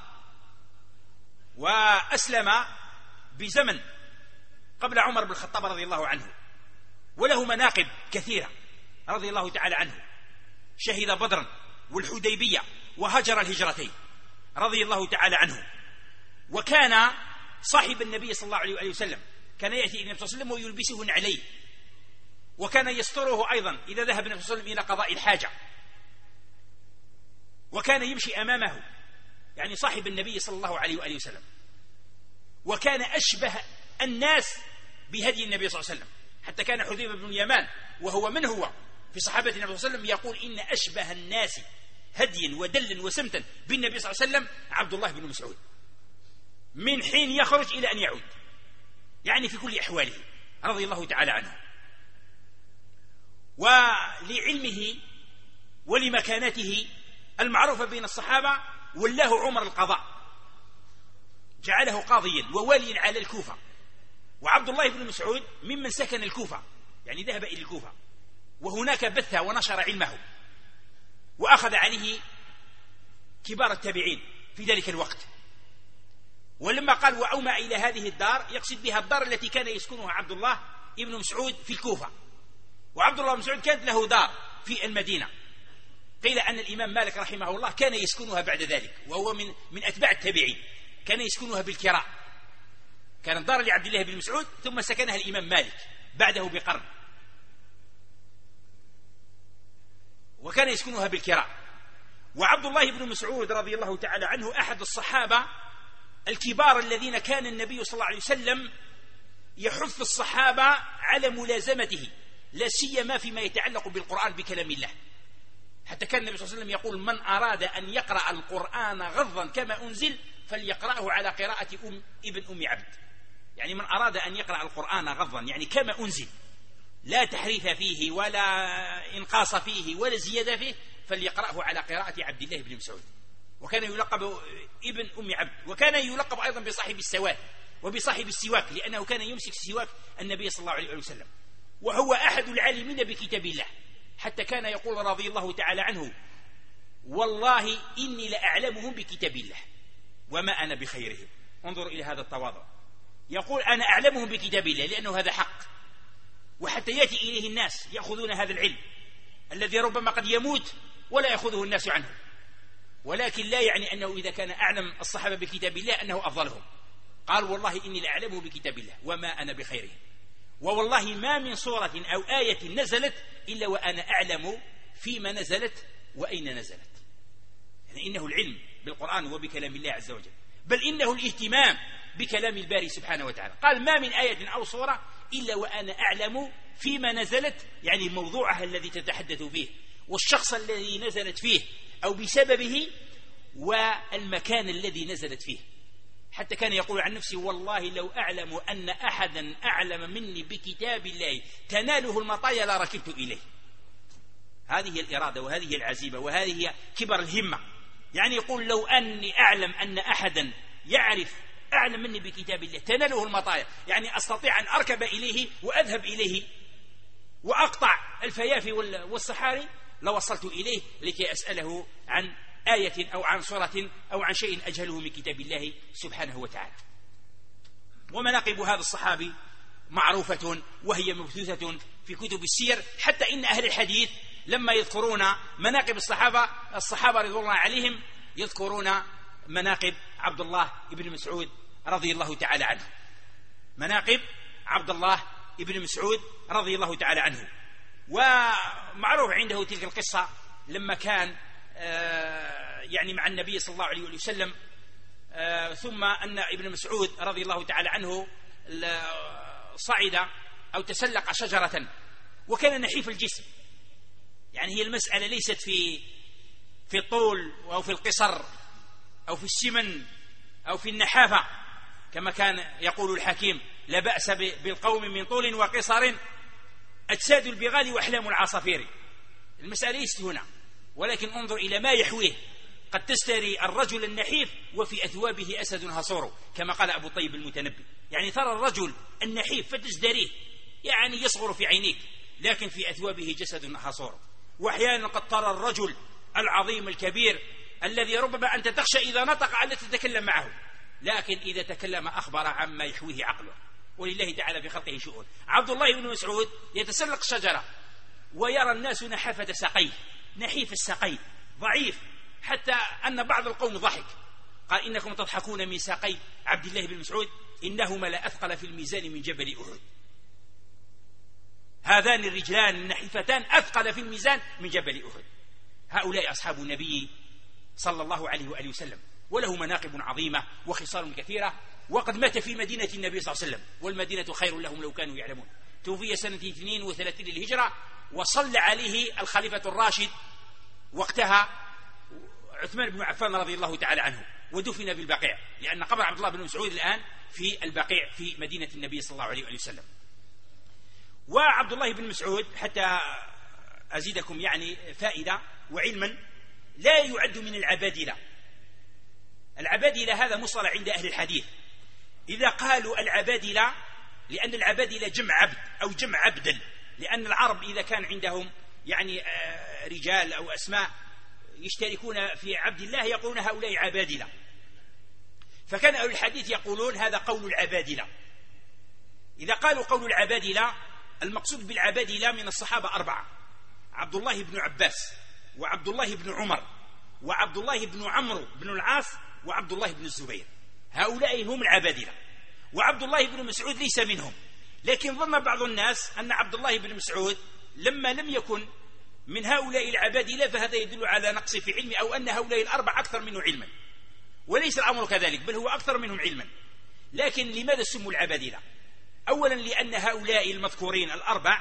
وأسلم بزمن قبل عمر بن الخطاب رضي الله عنه، وله مناقب كثيرة رضي الله تعالى عنه. شهد بدرا والحديبية وهجر الهجرتين رضي الله تعالى عنه، وكان صاحب النبي صلى الله عليه وسلم، كان يأتي النبي صلى الله عليه وسلم ويلبسه نعليه، وكان يستره أيضا إذا ذهب النبي صلى الله عليه وسلم إلى قضاء الحاجة، وكان يمشي أمامه، يعني صاحب النبي صلى الله عليه وسلم، وكان أشبه الناس بهدي النبي صلى الله عليه وسلم، حتى كان حذيفة بن اليمان وهو من هو في صحابة النبي صلى الله عليه وسلم يقول إن أشبه الناس هديا ودلا وسمتا بالنبي صلى الله عليه وسلم عبد الله بن مسعود، من حين يخرج إلى أن يعود، يعني في كل أحواله رضي الله تعالى عنه. ولعلمه ولمكانته المعروفة بين الصحابة ولاه عمر القضاء، جعله قاضيا وواليا على الكوفة، وعبد الله بن مسعود ممن سكن الكوفة، يعني ذهب إلى الكوفة، وهناك بث ونشر علمه، وأخذ عليه كبار التابعين في ذلك الوقت. ولما قال وأومى إلى هذه الدار، يقصد بها الدار التي كان يسكنها عبد الله بن مسعود في الكوفة، وعبد الله بن مسعود كانت له دار في المدينة، قيل أن الإمام مالك رحمه الله كان يسكنها بعد ذلك، وهو من أتباع التابعين، كان يسكنها بالكراء، كانت دار لعبد الله بن مسعود ثم سكنها الإمام مالك بعده بقرن، وكان يسكنها بالكراء. وعبد الله بن مسعود رضي الله تعالى عنه أحد الصحابة الكبار الذين كان النبي صلى الله عليه وسلم يحث الصحابة على ملازمته، لا سيما فيما يتعلق بالقرآن بكلام الله، حتى كان النبي صلى الله عليه وسلم يقول من أراد أن يقرأ القرآن غضا كما أنزل فليقرأه على قراءة ابن أم عبد، يعني من أراد أن يقرأ القرآن غضا يعني كما أنزل، لا تحريف فيه ولا إنقاص فيه ولا زيادة فيه، فليقرأه على قراءة عبد الله بن مسعود. وكان يلقب ابن أم عبد، وكان يلقب أيضا بصاحب السواد وبصاحب السواك، لأنه كان يمسك سواك النبي صلى الله عليه وسلم، وهو أحد العالمين بكتاب الله، حتى كان يقول رضي الله تعالى عنه والله إني لأعلمهم بكتاب الله وما أنا بخيرهم. انظر إلى هذا التواضع، يقول أنا أعلمهم بكتاب الله لأنه هذا حق، وحتى يأتي إليه الناس يأخذون هذا العلم الذي ربما قد يموت ولا يأخذه الناس عنه، ولكن لا يعني أنه إذا كان أعلم الصحابة بكتاب الله أنه أفضلهم. قال والله إني لأعلمه بكتاب الله وما أنا بخيرهم، ووالله ما من سورة أو آية نزلت إلا وأنا أعلم فيما نزلت وأين نزلت، يعني إنه العلم بالقرآن وبكلام الله عز وجل، بل إنه الاهتمام بكلام الباري سبحانه وتعالى. قال ما من آية أو سورة إلا وأنا أعلم فيما نزلت، يعني موضوعها الذي تتحدث فيه والشخص الذي نزلت فيه أو بسببه والمكان الذي نزلت فيه، حتى كان يقول عن نفسه والله لو أعلم أن أحدا أعلم مني بكتاب الله تناله المطايا لا ركبت إليه. هذه الإرادة وهذه العزيمة وهذه كبر الهمة، يعني يقول لو أني أعلم أن أحدا يعرف أعلم مني بكتاب الله تناله المطايا، يعني أستطيع أن أركب إليه وأذهب إليه وأقطع الفيافي والصحاري لوصلت إليه لكي أسأله عن آية أو عن سورة أو عن شيء أجهله من كتاب الله سبحانه وتعالى. ومناقب هذا الصحابي معروفة وهي مبثوثة في كتب السير، حتى إن أهل الحديث لما يذكرون مناقب الصحابة رضي الله عليهم يذكرون مناقب عبد الله بن مسعود رضي الله تعالى عنه، مناقب عبد الله بن مسعود رضي الله تعالى عنه. ومعروف عنده تلك القصة لما كان يعني مع النبي صلى الله عليه وسلم، ثم أن ابن مسعود رضي الله تعالى عنه صعد أو تسلق شجرة، وكان نحيف الجسم، يعني هي المسألة ليست في الطول أو في القصر أو في السمن أو في النحافة، كما كان يقول الحكيم لا بأس بالقوم من طول وقصر أجساد البغال وأحلام العصافير. المسألة ليست هنا، ولكن انظر إلى ما يحويه، قد تستري الرجل النحيف وفي أثوابه أسد هصور، كما قال أبو طيب المتنبي، يعني ترى الرجل النحيف فتزدريه يعني يصغر في عينيك، لكن في أثوابه جسد حصور. وأحيانا قد ترى الرجل العظيم الكبير الذي ربما أنت تخشى إذا نطق ألا تتكلم معه، لكن إذا تكلم أخبر عما يحويه عقله، ولله تعالى في خلقه شؤون. عبد الله بن مسعود يتسلق شجرة ويرى الناس نحافة ساقيه، نحيف الساقين ضعيف، حتى أن بعض القوم ضحك قال إنكم تضحكون من ساقي عبد الله بن مسعود، إنهما لأثقل في الميزان من جبل أحد. هذان الرجلان النحيفتان أثقل في الميزان من جبل أحد. هؤلاء أصحاب النبي صلى الله عليه وآله وسلم، وله مناقب عظيمة وخصال كثيرة، وقد مات في مدينة النبي صلى الله عليه وسلم، والمدينة خير لهم لو كانوا يعلمون. توفي سنة 32 للهجرة، وصلى عليه الخليفة الراشد وقتها عثمان بن عفان رضي الله تعالى عنه، ودفن بالبقيع، لأن قبر عبد الله بن مسعود الآن في البقيع في مدينة النبي صلى الله عليه وسلم. وعبد الله بن مسعود، حتى أزيدكم يعني فائدة وعلما، لا يعد من العبادلة. العبادلة هذا مصطلح عند أهل الحديث. إذا قالوا العبادلة، لأن العبادلة جمع عبد أو جمع عبدا، لأن العرب إذا كان عندهم يعني رجال أو أسماء يشتركون في عبد الله يقولون هؤلاء عبادلة، فكان أهل الحديث يقولون هذا قول العبادلة. إذا قالوا قول العبادلة، المقصود بالعبادلة من الصحابة 4: عبد الله بن عباس، وعبد الله بن عمر، وعبد الله بن عمرو بن العاص، وعبد الله بن الزبير. هؤلاء هم العبادلة، وعبد الله بن مسعود ليس منهم. لكن ظن بعض الناس أن عبد الله بن مسعود لما لم يكن من هؤلاء العبادلة فهذا يدل على نقص في علمه، أو أن هؤلاء ال4 أكثر منه علما، وليس الأمر كذلك، بل هو أكثر منهم علما. لكن لماذا سموا العبادلة؟ أولا لأن هؤلاء المذكورين ال4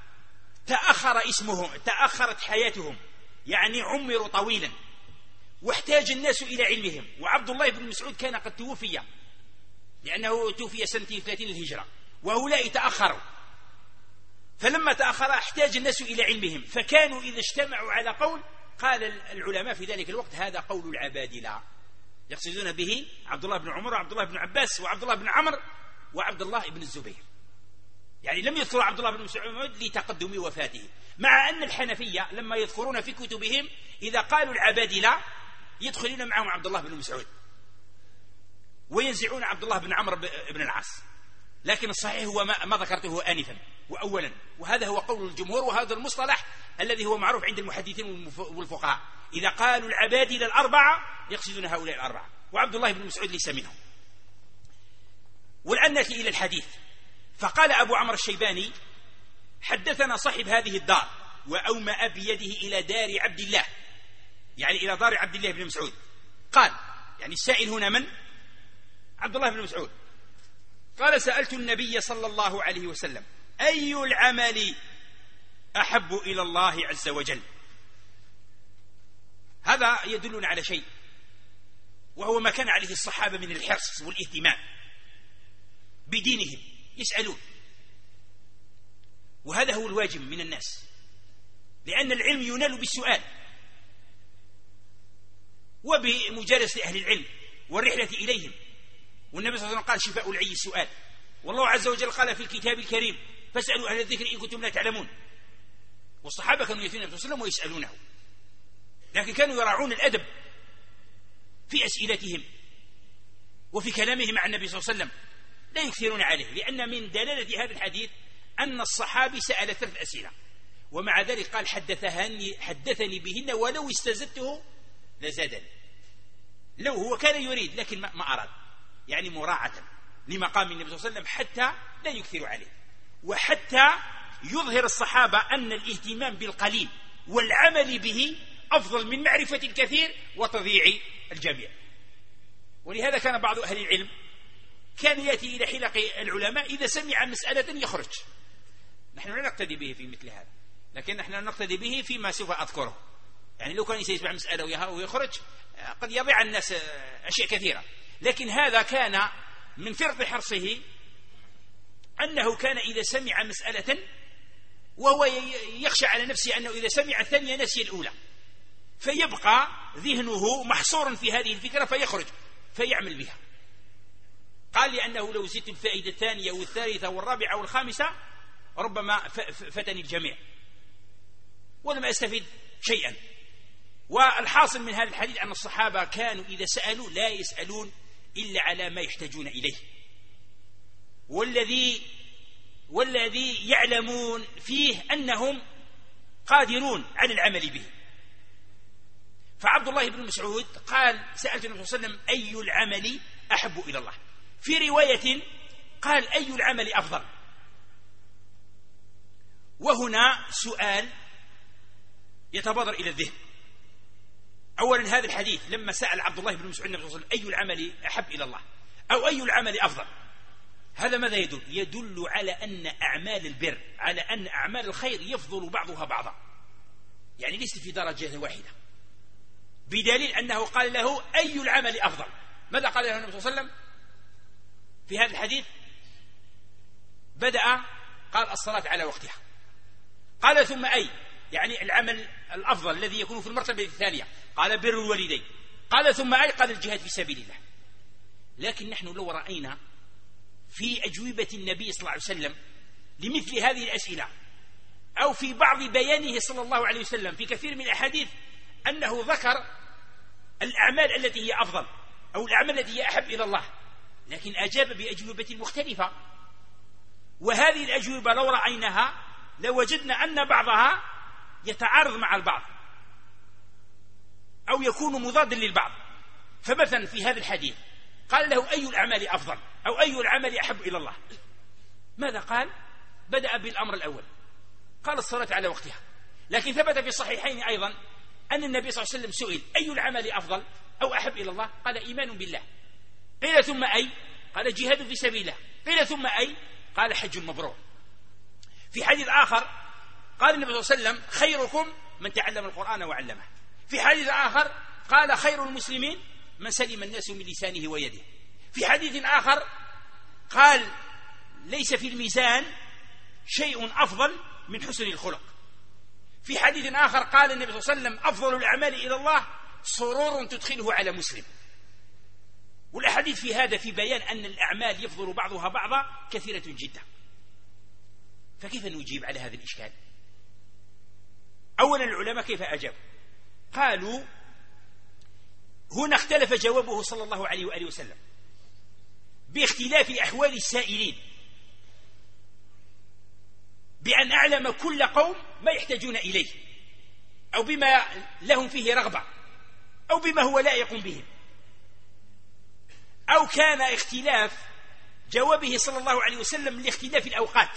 تأخر اسمهم، تأخرت حياتهم، يعني عمروا طويلا، واحتاج الناس إلى علمهم. وعبد الله بن مسعود كان قد توفي، لأنه توفي سنة 30 للهجرة، وهؤلاء تأخروا، فلما تأخر احتاج الناس إلى علمهم، فكانوا إذا اجتمعوا على قول قال العلماء في ذلك الوقت هذا قول العبادلة، يقصدون به عبد الله بن عمر وعبد الله بن عباس وعبد الله بن عمرو وعبد الله بن الزبير. يعني لم يذكروا عبد الله بن مسعود لتقدم وفاته، مع أن الحنفية لما يذكرون في كتبهم إذا قالوا العبادلة يدخلون معهم عبد الله بن مسعود وينزعون عبد الله بن عمرو بن العاص. لكن الصحيح هو ما ذكرته آنفا وأولا، وهذا هو قول الجمهور، وهذا المصطلح الذي هو معروف عند المحدثين والفقهاء. إذا قالوا العبادلة ال4 يقصدون هؤلاء ال4، وعبد الله بن مسعود ليس منهم. والآن نأتي إلى الحديث. فقال أبو عمرو الشيباني: حدثنا صاحب هذه الدار، وأومأ بيده إلى دار عبد الله، يعني إلى دار عبد الله بن مسعود. قال، يعني السائل هنا من؟ عبد الله بن مسعود. قال: سألت النبي صلى الله عليه وسلم: أي العمل أحب إلى الله عز وجل؟ هذا يدلنا على شيء، وهو ما كان عليه الصحابة من الحرص والاهتمام بدينهم، يسألون، وهذا هو الواجب من الناس، لأن العلم ينال بالسؤال وبمجالسة أهل العلم والرحلة إليهم. والنبي صلى الله عليه وسلم قال: شفاء العي السؤال. والله عز وجل قال في الكتاب الكريم: فاسألوا أهل الذكر إن كنتم لا تعلمون. والصحابة كانوا يأتون النبي صلى الله عليه وسلم ويسألونه، لكن كانوا يراعون الأدب في أسئلتهم وفي كلامهم مع النبي صلى الله عليه وسلم، لا يكثرون عليه، لأن من دلالة هذا الحديث أن الصحابي سأل 3 أسئلة، ومع ذلك قال: حدثني بهن ولو استزدته لزادني. لو هو كان يريد لكن ما أراد، يعني مراعاة لمقام النبي صلى الله عليه وسلم حتى لا يكثر عليه، وحتى يظهر الصحابة أن الاهتمام بالقليل والعمل به أفضل من معرفة الكثير وتضييع الجميع. ولهذا كان بعض أهل العلم كان يأتي إلى حلق العلماء إذا سمع مسألة يخرج. نحن لا نقتدي به في مثل هذا، لكن نحن نقتدي به فيما سوف أذكره. يعني لو كان يسمع مسألة ويخرج قد يضيع الناس أشياء كثيرة، لكن هذا كان من فرط حرصه أنه كان إذا سمع مسألة وهو يخشى على نفسه أنه إذا سمع الثانية نسي الأولى، فيبقى ذهنه محصورا في هذه الفكرة فيخرج فيعمل بها. قال: لأنه لو زدت الفائدة الثانية والثالثة والرابعة والخامسة ربما فتني الجميع ولم أستفيد شيئا. والحاصل من هذا الحديث أن الصحابة كانوا إذا سألوا لا يسألون إلا على ما يحتاجون إليه، والذي يعلمون فيه أنهم قادرون على العمل به. فعبد الله بن مسعود قال: سألت النبي صلى الله عليه وسلم أي العمل أحب إلى الله. في رواية قال: أي العمل أفضل؟ وهنا سؤال يتبادر إلى الذهن. أولا هذا الحديث لما سأل عبد الله بن مسعود النبي صلى الله عليه وسلم أي العمل أحب إلى الله أو أي العمل أفضل، هذا ماذا يدل؟ يدل على أن أعمال البر، على أن أعمال الخير يفضل بعضها بعضا، يعني ليست في درجة واحدة، بدليل أنه قال له أي العمل أفضل. ماذا قال له النبي صلى الله عليه وسلم في هذا الحديث؟ قال الصلاة على وقتها. قال ثم أي، يعني العمل الأفضل الذي يكون في المرتبة الثانية. قال بر الوالدين. قال ثم أي؟ قال الجهاد في سبيل الله. لكن نحن لو رأينا في أجوبة النبي صلى الله عليه وسلم لمثل هذه الأسئلة أو في بعض بيانه صلى الله عليه وسلم في كثير من الأحاديث أنه ذكر الأعمال التي هي أفضل أو الأعمال التي هي أحب إلى الله، لكن أجاب بأجوبة مختلفة. وهذه الأجوبة لو رأيناها لوجدنا أن بعضها يتعارض مع البعض أو يكون مضادا للبعض. فمثلا في هذا الحديث قال له أي الأعمال أفضل أو أي العمل أحب إلى الله. ماذا قال؟ بدأ بالأمر الأول، قال الصلاة على وقتها. لكن ثبت في الصحيحين أيضا أن النبي صلى الله عليه وسلم سئل أي العمل أفضل أو أحب إلى الله؟ قال إيمان بالله. قيل ثم أي؟ قال جهاد في سبيل الله. قيل ثم أي؟ قال حج مبرور. في حديث آخر قال النبي صلى الله عليه وسلم خيركم من تعلم القرآن وعلمه. في حديث آخر قال خير المسلمين من سلم الناس من لسانه ويده. في حديث آخر قال ليس في الميزان شيء أفضل من حسن الخلق. في حديث آخر قال النبي صلى الله عليه وسلم أفضل الأعمال إلى الله سرور تدخله على مسلم. والأحاديث في هذا في بيان أن الأعمال يفضل بعضها بعضا كثيرة جدا. فكيف نجيب على هذا الإشكال؟ أولا العلماء كيف أجابوا؟ قالوا هنا اختلف جوابه صلى الله عليه وآله وسلم باختلاف أحوال السائلين، بأن أعلم كل قوم ما يحتاجون إليه أو بما لهم فيه رغبة أو بما هو لائق بهم، أو كان اختلاف جوابه صلى الله عليه وسلم لاختلاف الأوقات.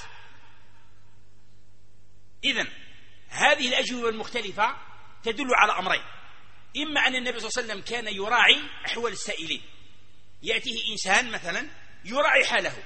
إذن هذه الأجوبة المختلفة تدل على أمرين: إما أن النبي صلى الله عليه وسلم كان يراعي أحوال السائلين، يأتيه إنسان مثلا يراعي حاله،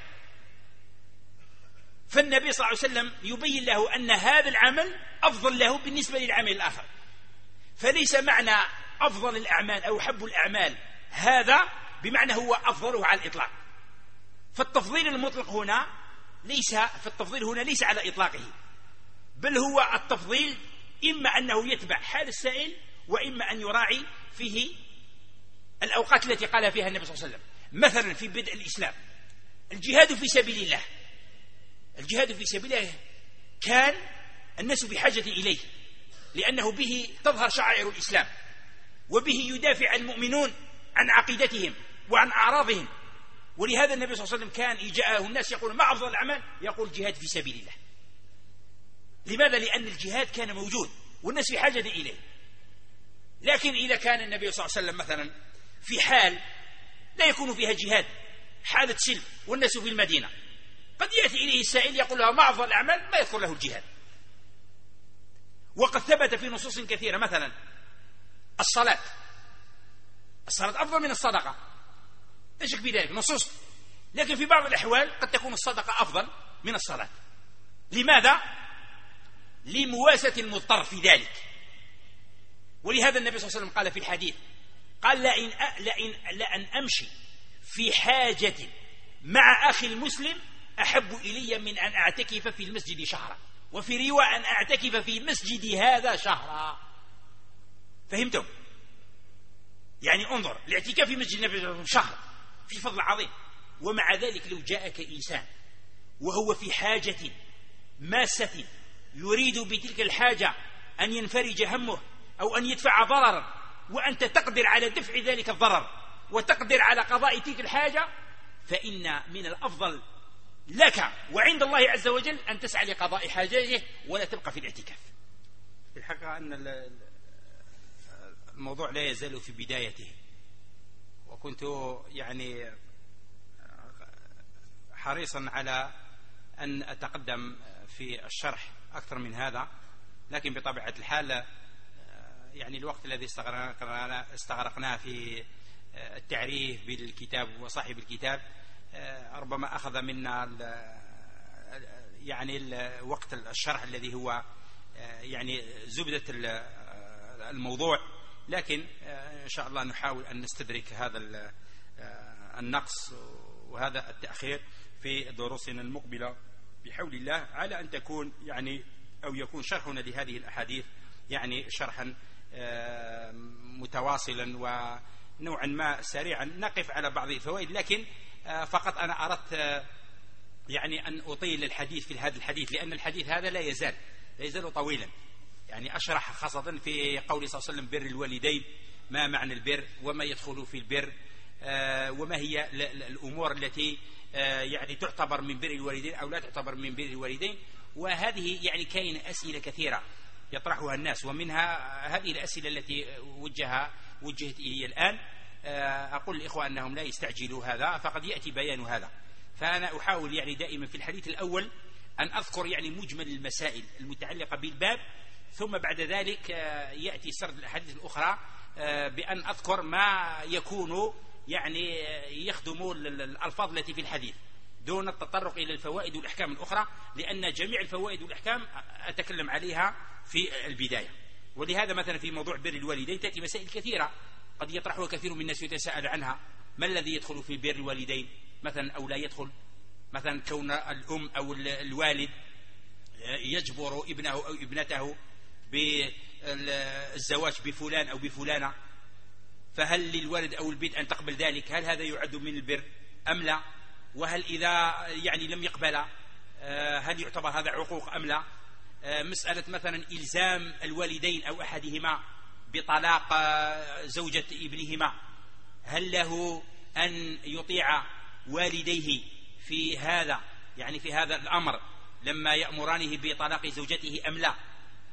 فالنبي صلى الله عليه وسلم يبين له أن هذا العمل أفضل له بالنسبة للعمل الآخر. فليس معنى أفضل الأعمال أو حب الأعمال هذا بمعنى هو أفضله على الإطلاق. فالتفضيل المطلق هنا ليس على إطلاقه، بل هو التفضيل إما أنه يتبع حال السائل وإما أن يراعي فيه الأوقات التي قال فيها النبي صلى الله عليه وسلم. مثلا في بدء الإسلام الجهاد في سبيل الله، الجهاد في سبيل الله كان الناس بحاجة إليه، لأنه به تظهر شعائر الإسلام، وبه يدافع المؤمنون عن عقيدتهم وعن أعراضهم. ولهذا النبي صلى الله عليه وسلم كان إجاءه الناس يقول ما أفضل الأعمال؟ يقول الجهاد في سبيل الله. لماذا؟ لأن الجهاد كان موجود والناس في حاجة إليه. لكن إذا كان النبي صلى الله عليه وسلم مثلا في حال لا يكون فيها جهاد، حالة سلم والناس في المدينة، قد يأتي إليه السائل يقول له ما أفضل الأعمال؟ ما يذكر له الجهاد. وقد ثبت في نصوص كثيرة مثلا الصلاة أفضل من الصدقة، لا شك في ذلك، نصوص. لكن في بعض الأحوال قد تكون الصدقة أفضل من الصلاة. لماذا؟ لمواساة المضطر في ذلك. ولهذا النبي صلى الله عليه وسلم قال في الحديث قال لأن أمشي في حاجة مع أخي المسلم أحب إلي من أن أعتكف في المسجد شهرا، وفي رواية أن أعتكف في مسجد هذا شهرا. فهمتم؟ يعني انظر، الاعتكاف في مسجد النبي شهر في فضل عظيم. ومع ذلك لو جاءك إنسان وهو في حاجة ماسة يريد بتلك الحاجة أن ينفرج همه أو أن يدفع ضررا، وأنت تقدر على دفع ذلك الضرر وتقدر على قضاء تلك الحاجة، فإن من الأفضل لك وعند الله عز وجل أن تسعى لقضاء حاجته ولا تبقى في الاعتكاف. في الحقيقة أن الموضوع لا يزال في بدايته، وكنت يعني حريصا على أن أتقدم في الشرح أكثر من هذا، لكن بطبيعة الحال يعني الوقت الذي استغرقناه في التعريف بالكتاب وصاحب الكتاب ربما أخذ منا يعني وقت الشرح الذي هو يعني زبدة الموضوع، لكن إن شاء الله نحاول أن نستدرك هذا النقص وهذا التأخير في دروسنا المقبلة بحول الله، على أن تكون يعني أو يكون شرحنا لهذه الأحاديث يعني شرحا متواصلا ونوعا ما سريعا، نقف على بعض الفوائد، لكن فقط أنا أردت يعني أن أطيل الحديث في هذا الحديث، لأن الحديث هذا لا يزال طويلا. يعني أشرح خاصة في قول صلى الله عليه وسلم بر الوالدين، ما معنى البر وما يدخل في البر، وما هي الأمور التي يعني تعتبر من بر الوالدين أو لا تعتبر من بر الوالدين. وهذه يعني كاين أسئلة كثيرة يطرحها الناس، ومنها هذه الأسئلة التي وجهت إلي الآن. أقول للإخوة أنهم لا يستعجلوا هذا، فقد يأتي بيان هذا. فأنا أحاول يعني دائما في الحديث الأول أن أذكر يعني مجمل المسائل المتعلقة بالباب، ثم بعد ذلك يأتي سرد الأحاديث الأخرى بأن أذكر ما يكون يعني يخدم الألفاظ التي في الحديث دون التطرق إلى الفوائد والأحكام الأخرى، لأن جميع الفوائد والأحكام أتكلم عليها في البداية. ولهذا مثلا في موضوع بر الوالدين تأتي مسائل كثيرة قد يطرحها كثير من الناس ويتساءل عنها. ما الذي يدخل في بر الوالدين مثلا أو لا يدخل؟ مثلا كون الأم أو الوالد يجبر ابنه أو ابنته بالزواج بفلان أو بفلانة، فهل للولد أو البنت أن تقبل ذلك؟ هل هذا يعد من البر أم لا؟ وهل إذا يعني لم يقبل هل يعتبر هذا عقوق أم لا؟ مسألة مثلا إلزام الوالدين أو أحدهما بطلاق زوجة ابنهما، هل له أن يطيع والديه في هذا يعني في هذا الأمر لما يأمرانه بطلاق زوجته أم لا؟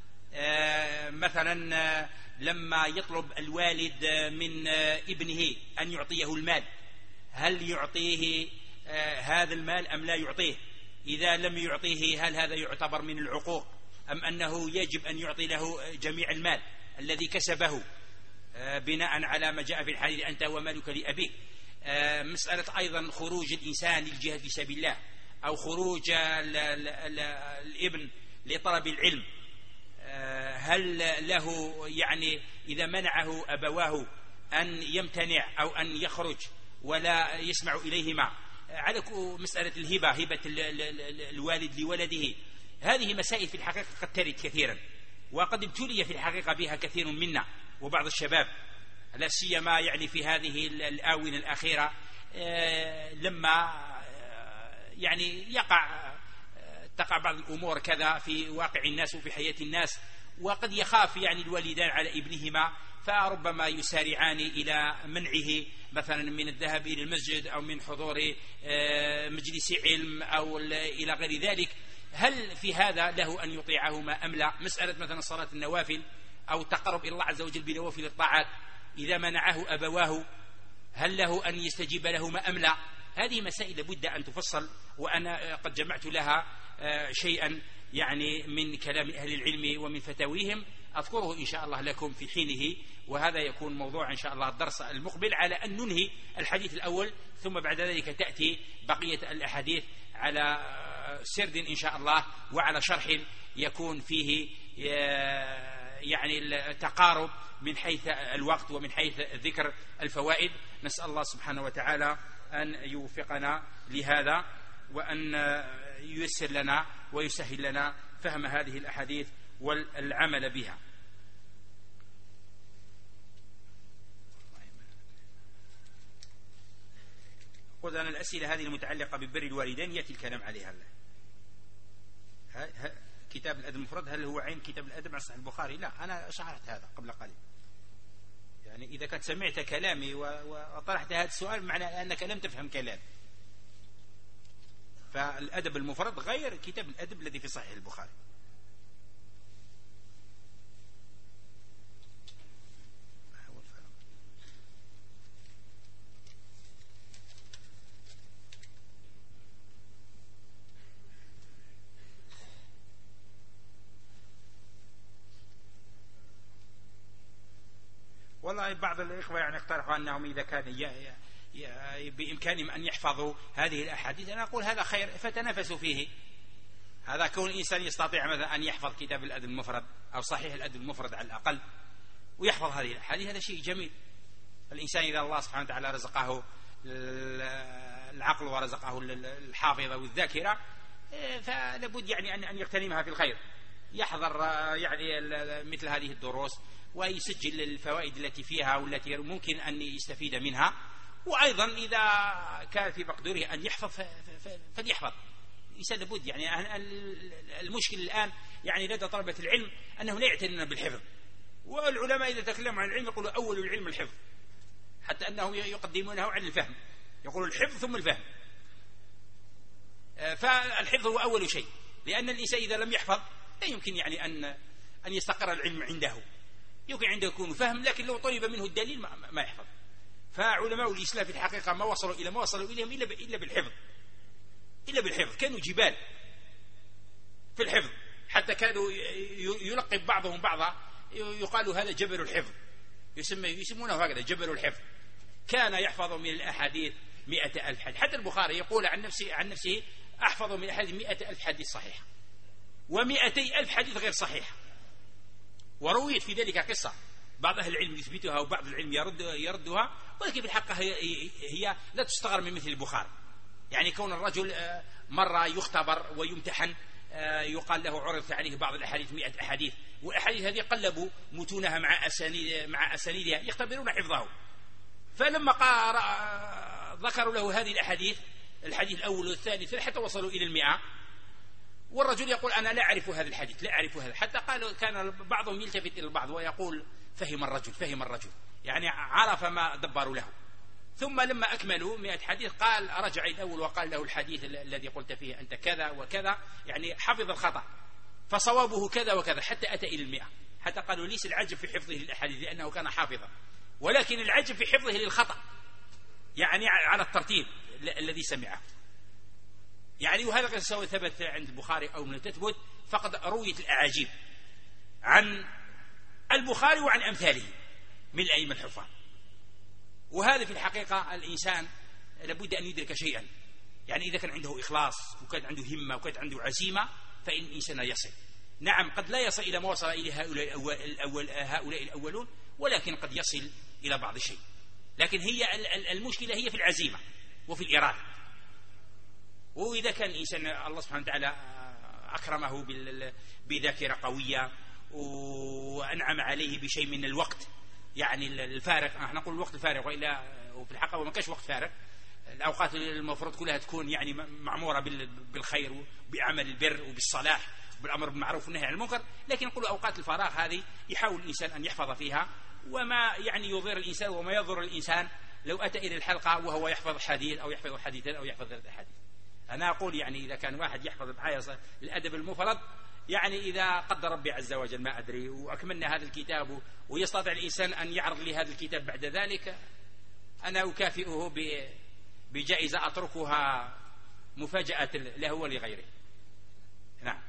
مثلا لما يطلب الوالد من ابنه أن يعطيه المال، هل يعطيه هذا المال أم لا يعطيه؟ إذا لم يعطيه هل هذا يعتبر من العقوق أم أنه يجب أن يعطي له جميع المال الذي كسبه بناء على ما جاء في الحديث أنت ومالك لأبيك؟ مسألة أيضا خروج الإنسان للجهاد في سبيل الله أو خروج الابن لطلب العلم، هل له يعني إذا منعه أبواه أن يمتنع أو أن يخرج ولا يسمع إليهما؟ على مسألة الهبة، هبة الوالد لولده، هذه مسائل في الحقيقة قد ترد كثيرا، وقد ابتلي في الحقيقة بها كثير منا وبعض الشباب، لا سيما يعني في هذه الآونة الأخيرة لما يعني تقع بعض الأمور كذا في واقع الناس وفي حياة الناس، وقد يخاف يعني الوالدان على ابنهما، فربما يسارعان إلى منعه مثلا من الذهاب إلى المسجد أو من حضور مجلس علم أو إلى غير ذلك. هل في هذا له أن يطيعهما أم لا؟ مسألة مثلا صلاة النوافل أو التقرب إلى الله عز وجل بنوافل الطاعات، إذا منعه أبواه هل له أن يستجيب لهما أم لا؟ هذه مسائل لابد أن تفصل، وأنا قد جمعت لها شيئا يعني من كلام أهل العلم ومن فتاويهم أذكره إن شاء الله لكم في حينه، وهذا يكون موضوع إن شاء الله الدرس المقبل، على أن ننهي الحديث الأول ثم بعد ذلك تأتي بقية الأحاديث على سرد إن شاء الله وعلى شرح يكون فيه يعني التقارب من حيث الوقت ومن حيث ذكر الفوائد. نسأل الله سبحانه وتعالى أن يوفقنا لهذا وأن ييسر لنا ويسهل لنا فهم هذه الأحاديث والعمل بها. قلت أن الأسئلة هذه المتعلقة ببر الوالدين يأتي الكلام عليها. كتاب الأدب المفرد هل هو عين كتاب الأدب عن صحيح البخاري؟ لا، أنا شرحت هذا قبل قليل. يعني إذا كنت سمعت كلامي وطرحت هذا السؤال معنى أنك لم تفهم كلامي. فالأدب المفرد غير كتاب الأدب الذي في صحيح البخاري. والله بعض الإخوة يعني اقترحوا أنهم إذا كان بإمكانهم أن يحفظوا هذه الأحاديث، أنا أقول هذا خير، فتنافسوا فيه. هذا كون الإنسان يستطيع مثلا أن يحفظ كتاب الأدب المفرد أو صحيح الأدب المفرد على الأقل ويحفظ هذه الأحاديث، هذا شيء جميل. الإنسان إذا الله سبحانه وتعالى رزقه العقل ورزقه الحافظة والذاكرة، فلابد يعني أن يغتنمها في الخير، يحضر يعني مثل هذه الدروس ويسجل الفوائد التي فيها والتي ممكن أن يستفيد منها. وأيضا إذا كان في مقدوره أن يحفظ فليحفظ. الإنسان لابد يعني المشكل الآن يعني لدى طلبة العلم أنهم لا يعتنون بالحفظ، والعلماء إذا تكلموا عن العلم يقولوا أول العلم الحفظ، حتى أنهم يقدمونه على الفهم، يقولوا الحفظ ثم الفهم. فالحفظ هو أول شيء، لأن الإنسان إذا لم يحفظ لا يمكن يعني أن يستقر العلم عنده. يمكن عنده يكون فهم، لكن لو طلب منه الدليل ما يحفظ. فعلماء الإسلام في الحقيقة ما وصلوا إليهم إلا بالحفظ، إلا بالحفظ. كانوا جبال في الحفظ، حتى كانوا يلقب بعضهم بعضا، يقال هذا جبل الحفظ، يسمونه هكذا جبل الحفظ. كان يحفظ من الأحاديث 100,000 حديث. حتى البخاري يقول عن نفسه أحفظ من الأحاديث 100,000 حديث صحيح و200,000 حديث غير صحيح. ورويت في ذلك قصة بعض أهل العلم يثبتها وبعض العلم يردها، ولكن في الحقيقة هي لا تستغرب من مثل البخاري. يعني كون الرجل مرة يختبر ويمتحن، يقال له عرضت عليه بعض الأحاديث 100 أحاديث، والأحاديث هذه قلبوا متونها مع أسانيدها يختبرون حفظه. فلما ذكروا له هذه الأحاديث، الحديث الأول والثاني حتى وصلوا إلى 100، والرجل يقول أنا لا أعرف هذا الحديث، لا أعرف هذا. حتى قالوا كان بعضهم يلتفت إلى البعض ويقول فهم الرجل، يعني عرف ما دبروا له. ثم لما أكملوا 100 حديث قال رجع الأول وقال له الحديث الذي قلت فيه أنت كذا وكذا، يعني حفظ الخطأ، فصوابه كذا وكذا، حتى أتى إلى 100. حتى قالوا ليس العجب في حفظه للأحاديث لأنه كان حافظا، ولكن العجب في حفظه للخطأ، يعني على الترتيب الذي سمعه. يعني وهذا قد سواء ثبت عند البخاري أو من تثبت، فقد رويت الأعاجيب عن البخاري وعن أمثاله من الأئمة الحفاظ. وهذا في الحقيقة الإنسان لابد أن يدرك شيئا، يعني إذا كان عنده إخلاص وكان عنده همة وكان عنده عزيمة فإن الإنسان يصل. نعم قد لا يصل إلى ما وصل إلى هؤلاء الأولون، ولكن قد يصل إلى بعض الشيء. لكن هي المشكلة هي في العزيمة وفي الإرادة. وإذا كان الإنسان الله سبحانه وتعالى أكرمه بذاكرة قوية وأنعم عليه بشيء من الوقت، يعني الفارغ، نحن نقول الوقت الفارغ، وفي الحقيقة ما كانش وقت فارغ. الأوقات المفروض كلها تكون يعني معمورة بالخير وبعمل البر وبالصلاح بالأمر بالمعروف والنهي عن المنكر. لكن نقول أوقات الفراغ هذه يحاول الإنسان أن يحفظ فيها، وما يعني يضر الإنسان وما يضر الإنسان لو أتى إلى الحلقة وهو يحفظ حديث أو يحفظ حديثين أو يحفظ 3 أحاديث. أنا أقول يعني إذا كان واحد يحفظ معايا الأدب المفرد، يعني إذا قدر ربي عز وجل ما أدري وأكملنا هذا الكتاب ويستطيع الإنسان أن يعرض لي هذا الكتاب بعد ذلك، أنا أكافئه بجائزة أتركها مفاجأة له ولغيره. نعم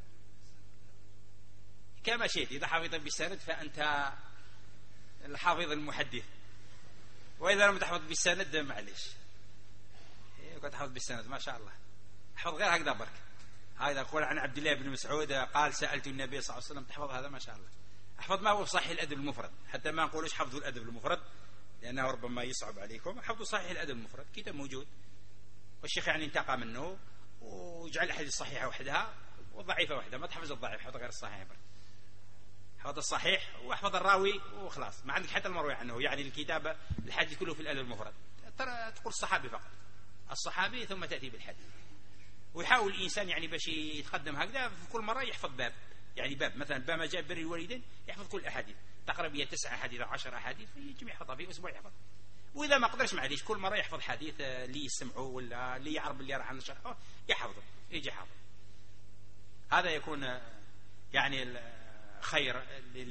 كما شئت، إذا حفظت بالسند فأنت الحافظ المحدث، وإذا لم تحفظ بالسند معلش، كنت حفظ بالسند ما شاء الله، حفظ غير هكذا برك. هذا يقول عن عبد الله بن مسعود قال سألت النبي صلى الله عليه وسلم، تحفظ هذا ما شاء الله. احفظ ما هو صحيح الأدب المفرد، حتى ما نقولش حفظوا الأدب المفرد لأنه ربما يصعب عليكم. حفظوا صحيح الأدب المفرد، كتاب موجود والشيخ يعني انتقى منه، وجعل الحديث الصحيحة وحدها والضعيفة وحدها، ما تحفظ الضعيف، حفظ غير الصحيح برك. حفظ الصحيح واحفظ الراوي وخلاص، ما عندك حتى المروي عنه، يعني الكتاب الحديث كله في الأدب المفرد، ترى تقول الصحابي فقط، الصحابي ثم تأتي بالحديث. ويحاول الإنسان يعني باش يتقدم هكذا في كل مرة يحفظ باب، يعني باب مثلا باب ما جاء بر الوالدين يحفظ كل الأحاديث تقريبا 9 أحاديث 10 أحاديث يجي يحفظها في أسبوع يحفظ. وإذا ما قدرش معليش كل مرة يحفظ حديث اللي يسمعه ولا اللي يعرف اللي راح عن شرحه يحفظه يجي حافظ. هذا يكون يعني خير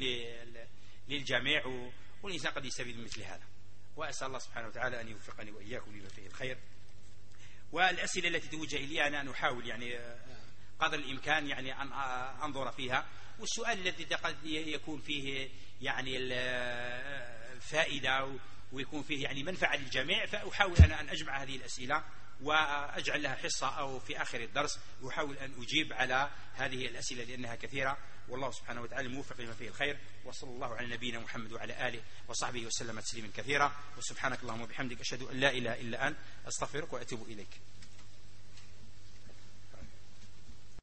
للجميع والإنسان قد يستفيد من مثل هذا. وأسأل الله سبحانه وتعالى أن يوفقني وإياكم لما فيه الخير. والأسئلة التي توجه إلي أنا أن أحاول يعني قدر الإمكان يعني أن أنظر فيها، والسؤال الذي قد يكون فيه يعني الفائدة ويكون فيه يعني منفعة للجميع فأحاول أنا أن أجمع هذه الأسئلة وأجعل لها حصة أو في آخر الدرس وأحاول أن أجيب على هذه الأسئلة لأنها كثيرة. والله سبحانه وتعالى موفق لما فيه الخير، وصلى الله على نبينا محمد وعلى آله وصحبه وسلم تسليما كثيرا. وسبحانك اللهم وبحمدك أشهد أن لا إله إلا أنت أستغفرك وأتوب إليك.